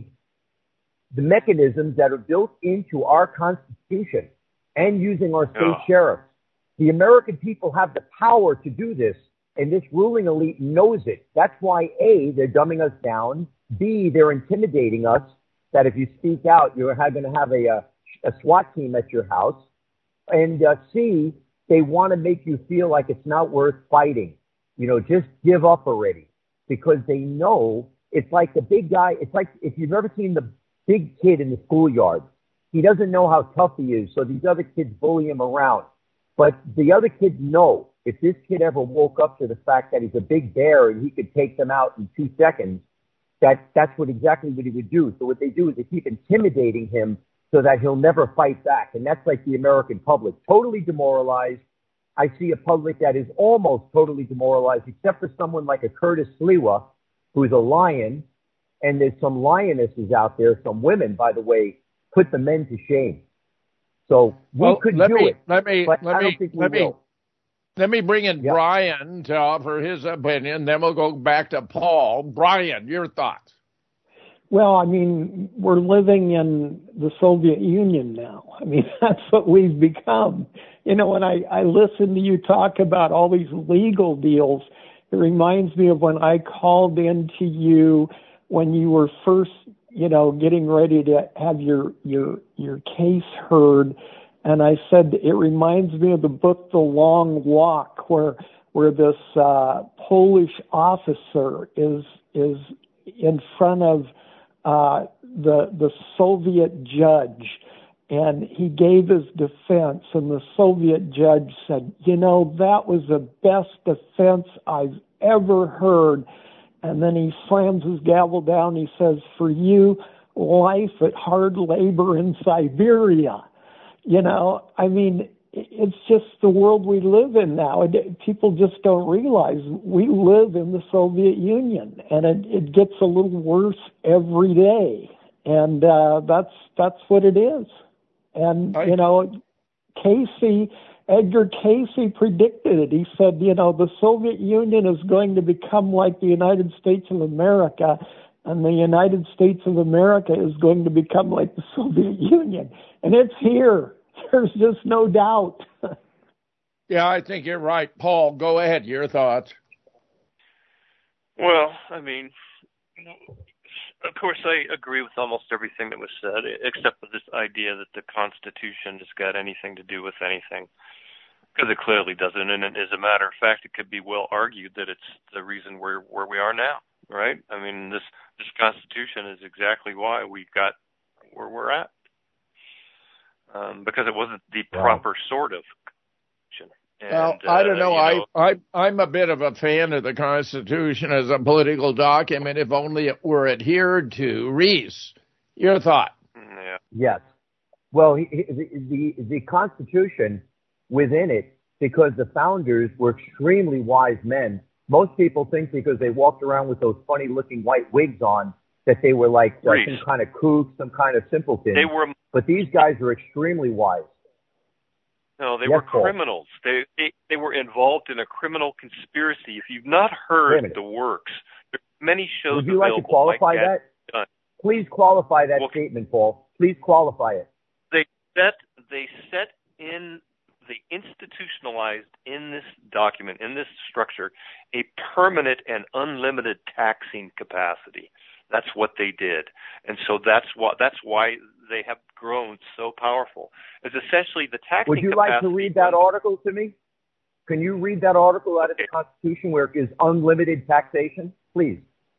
mechanisms that are built into our Constitution and using our state sheriffs. The American people have the power to do this, and this ruling elite knows it. That's why, A, they're dumbing us down. B, they're intimidating us, that if you speak out, you're going to have a SWAT team at your house. And C, they want to make you feel like it's not worth fighting. Just give up already. Because they know it's like the big guy. It's like if you've ever seen the big kid in the schoolyard, he doesn't know how tough he is. So these other kids bully him around. But the other kids know if this kid ever woke up to the fact that he's a big bear and he could take them out in 2 seconds, that's exactly what he would do. So what they do is they keep intimidating him so that he'll never fight back. And that's like the American public, totally demoralized. I see a public that is almost totally demoralized, except for someone like a Curtis Sliwa, who's a lion. And there's some lionesses out there, some women, by the way, put the men to shame. So we could do it, but I don't think we will. Let me bring in Brian to offer his opinion, then we'll go back to Paul. Brian, your thoughts? Well, I mean, we're living in the Soviet Union now. I mean, that's what we've become. When I listen to you talk about all these legal deals, it reminds me of when I called in to you when you were first, getting ready to have your case heard. And I said, it reminds me of the book, The Long Walk, where this Polish officer is in front of the Soviet judge, and he gave his defense, and the Soviet judge said, that was the best defense I've ever heard. And then he slams his gavel down. He says, for you, life at hard labor in Siberia. I mean, it's just the world we live in now. People just don't realize we live in the Soviet Union, and it gets a little worse every day. And that's what it is. And, Edgar Casey predicted it. He said, the Soviet Union is going to become like the United States of America, and the United States of America is going to become like the Soviet Union. And it's here. There's just no doubt. Yeah, I think you're right. Paul, go ahead. Your thoughts. Well, I mean, of course, I agree with almost everything that was said, except for this idea that the Constitution has got anything to do with anything, because it clearly doesn't. And as a matter of fact, it could be well argued that it's the reason where we are now, right? I mean, this Constitution is exactly why we got where we're at, because it wasn't the proper sort of Constitution. And, well, I don't know. I'm a bit of a fan of the Constitution as a political document, if only it were adhered to. Reese, your thought? Yeah. Yes. Well, the Constitution within it, because the founders were extremely wise men. Most people think because they walked around with those funny-looking white wigs on that they were like some kind of kook, some kind of simpleton. But these guys are extremely wise. No, they were criminals. They were involved in a criminal conspiracy. If you've not heard the works, there are many shows would you like to qualify that? Please qualify that statement, Paul. Please qualify it. They institutionalized in this document, in this structure, a permanent and unlimited taxing capacity. That's what they did, and so that's why they have grown so powerful. It's essentially the taxing. Would you like to read that article to me? Can you read that article out of the Constitution where it is unlimited taxation, please?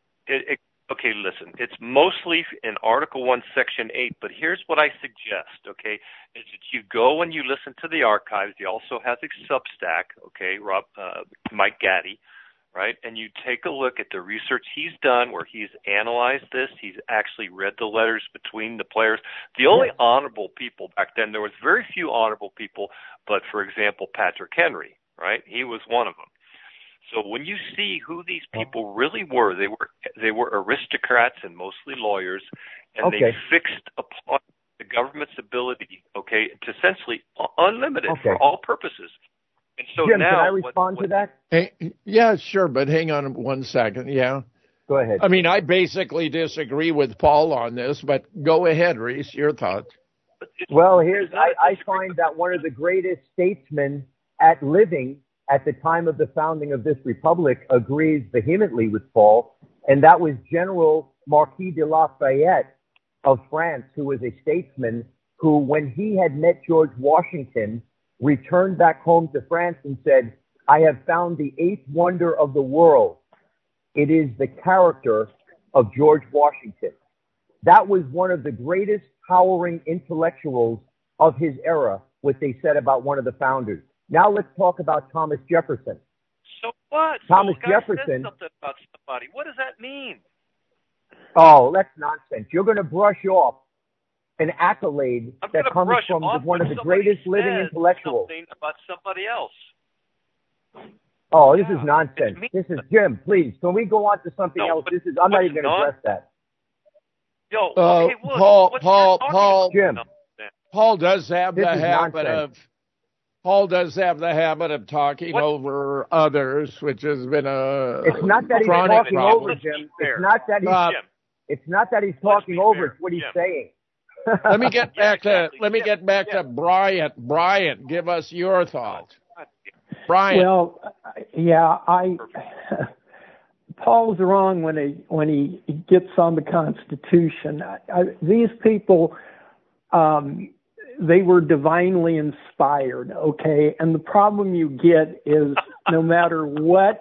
Okay, listen, it's mostly in Article 1, Section 8, but here's what I suggest, okay, is that you go and you listen to the archives. He also has a Substack, okay, Mike Gaddy, right, and you take a look at the research he's done where he's analyzed this. He's actually read the letters between the players. The only honorable people back then, there was very few honorable people, but, for example, Patrick Henry, right, he was one of them. So when you see who these people really were, they were aristocrats and mostly lawyers, and they fixed upon the government's ability, okay, to essentially unlimited for all purposes. And so Jim, now, can I respond to that? Hey, yeah, sure, but hang on 1 second. Yeah. Go ahead. I mean, I basically disagree with Paul on this, but go ahead, Reese, your thoughts. Well, I find that one of the greatest statesmen living at the time of the founding of this republic agrees vehemently with Paul, and that was General Marquis de Lafayette of France, who was a statesman who, when he had met George Washington, returned back home to France and said, I have found the eighth wonder of the world. It is the character of George Washington. That was one of the greatest towering intellectuals of his era, what they said about one of the founders. Now let's talk about Thomas Jefferson. So what? Thomas so Jefferson. Said something about somebody. What does that mean? Oh, that's nonsense. You're going to brush off an accolade that comes from one of the greatest living intellectuals. Something about somebody else. Oh, this is nonsense. This is Jim. Please, can we go on to something else? I'm not even going to address that. Yo, okay, Paul, Jim. Paul does have the habit of. Paul does have the habit of talking over others, which has been a It's not that he's talking over, Jim. It's not that he's. It's not that he's talking over. It's what he's saying. Let me get back to Bryant. Bryant, give us your thoughts. Bryant. Well, yeah, Paul's wrong when he gets on the Constitution. These people. They were divinely inspired, okay? And the problem you get is no matter what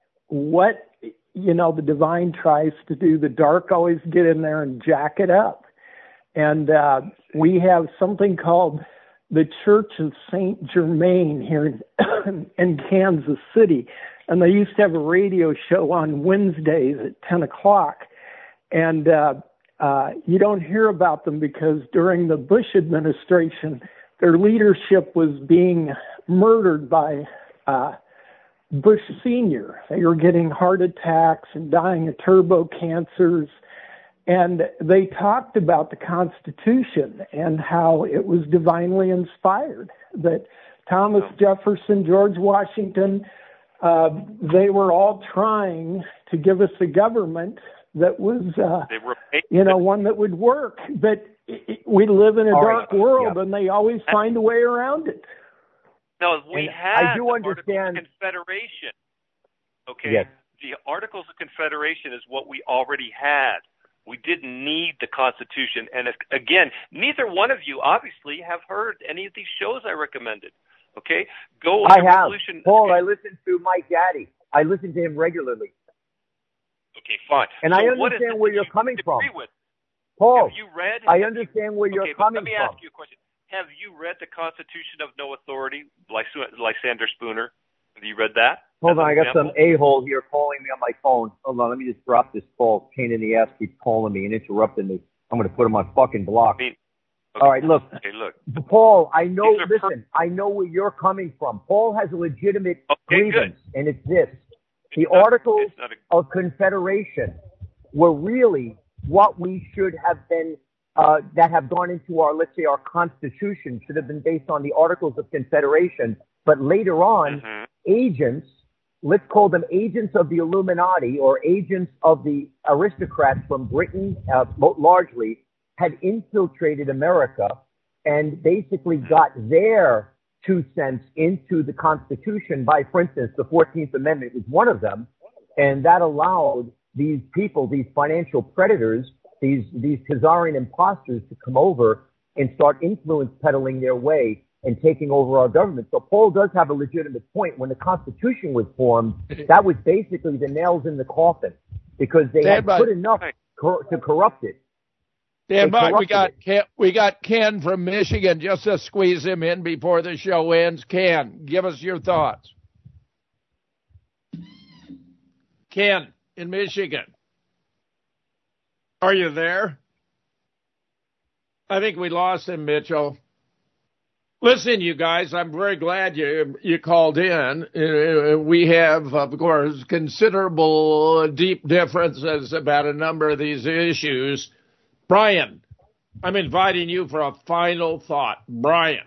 the divine tries to do, the dark always get in there and jack it up. And we have something called the Church of St. Germain here in Kansas City. And they used to have a radio show on Wednesdays at 10 o'clock. And you don't hear about them because during the Bush administration, their leadership was being murdered by Bush Sr. They were getting heart attacks and dying of turbo cancers. And they talked about the Constitution and how it was divinely inspired, that Thomas Jefferson, George Washington, they were all trying to give us a government that was, one that would work. But we live in a dark world, and they always find a way around it. No, I do understand. Articles of Confederation. Okay, yes. The Articles of Confederation is what we already had. We didn't need the Constitution. And again, neither one of you obviously have heard any of these shows I recommended. Okay, go. I have. Paul, I listen to Mike Gaddy. I listen to him regularly. Okay, fine. And so I understand where you're coming from. Paul, have you read? I understand where you're coming from. Let me ask you a question. Have you read The Constitution of No Authority, Lysander Spooner? Have you read that? Hold on, I got some a-hole here calling me on my phone. Hold on, let me just drop this call. Pain in the ass keeps calling me and interrupting me. I'm going to put him on fucking block. All right, look. Okay, look. Paul, I know, I know where you're coming from. Paul has a legitimate grievance, and it's this. The Articles of Confederation were really what we should have been, that have gone into our, let's say, our Constitution should have been based on the Articles of Confederation. But later on, agents let's call them agents of the Illuminati or agents of the aristocrats from Britain, largely, had infiltrated America and basically got their 2 cents into the Constitution by, for instance, the 14th Amendment was one of them. And that allowed these people, these financial predators, these Khazarian imposters to come over and start influence peddling their way and taking over our government. So Paul does have a legitimate point. When the Constitution was formed, that was basically the nails in the coffin because they had put enough to corrupt it. Dan, we got Ken from Michigan. Just to squeeze him in before the show ends. Ken, give us your thoughts. Ken in Michigan. Are you there? I think we lost him, Mitchell. Listen, you guys, I'm very glad you called in. We have, of course, considerable deep differences about a number of these issues. Brian, I'm inviting you for a final thought. Brian.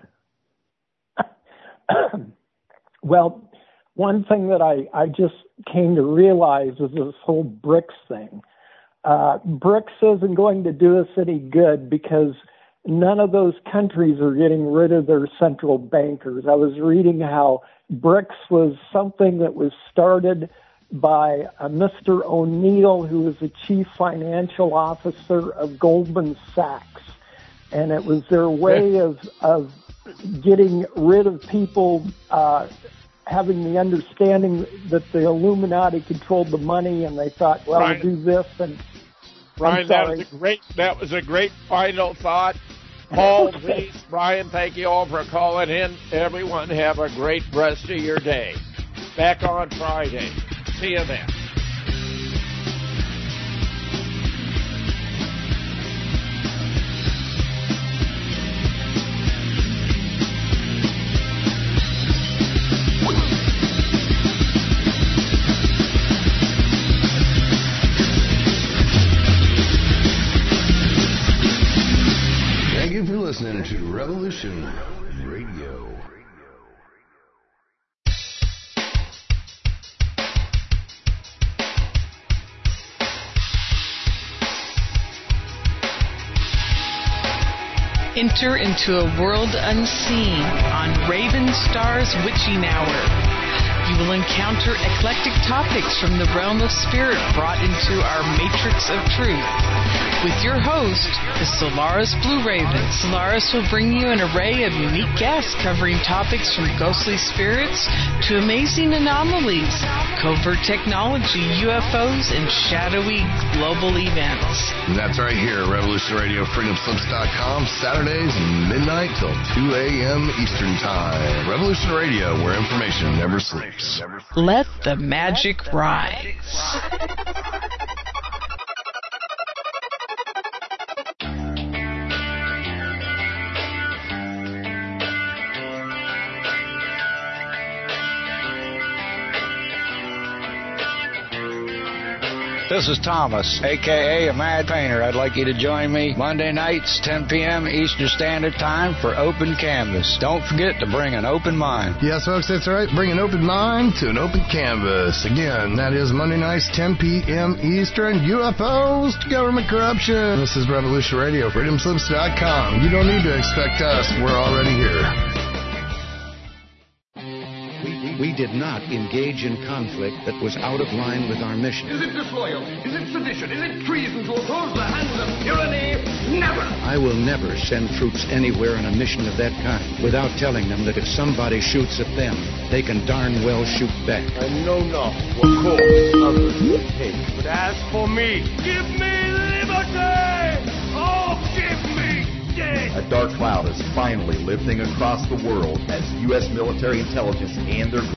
Well, one thing that I just came to realize is this whole BRICS thing. BRICS isn't going to do us any good because none of those countries are getting rid of their central bankers. I was reading how BRICS was something that was started by Mr. O'Neill, who was the chief financial officer of Goldman Sachs. And it was their way of getting rid of people having the understanding that the Illuminati controlled the money, and they thought, well, Brian, we'll do this. And Brian, that was a great final thought. Paul, please, Brian, thank you all for calling in. Everyone have a great rest of your day. Back on Friday. See you then. Thank you for listening to Revolution Radio. Enter into a world unseen on Raven Star's Witching Hour. You will encounter eclectic topics from the realm of spirit brought into our matrix of truth. With your host, the Solaris Blue Raven. Solaris will bring you an array of unique guests covering topics from ghostly spirits to amazing anomalies, covert technology, UFOs, and shadowy global events. And that's right here, Revolution Radio, freedomslips.com, Saturdays, midnight till 2 a.m. Eastern Time. Revolution Radio, where information never sleeps. Let the magic rise. This is Thomas, a.k.a. a Mad Painter. I'd like you to join me Monday nights, 10 p.m. Eastern Standard Time for Open Canvas. Don't forget to bring an open mind. Yes, folks, that's right. Bring an open mind to an open canvas. Again, that is Monday nights, 10 p.m. Eastern. UFOs to government corruption. This is Revolution Radio, freedomslips.com. You don't need to expect us. We're already here. We did not engage in conflict that was out of line with our mission. Is it disloyal? Is it sedition? Is it treason to oppose the hands of tyranny? Never! I will never send troops anywhere on a mission of that kind without telling them that if somebody shoots at them, they can darn well shoot back. I know not what course others will take, but as for me, give me liberty! Oh, give me death! A dark cloud is finally lifting across the world as U.S. military intelligence and their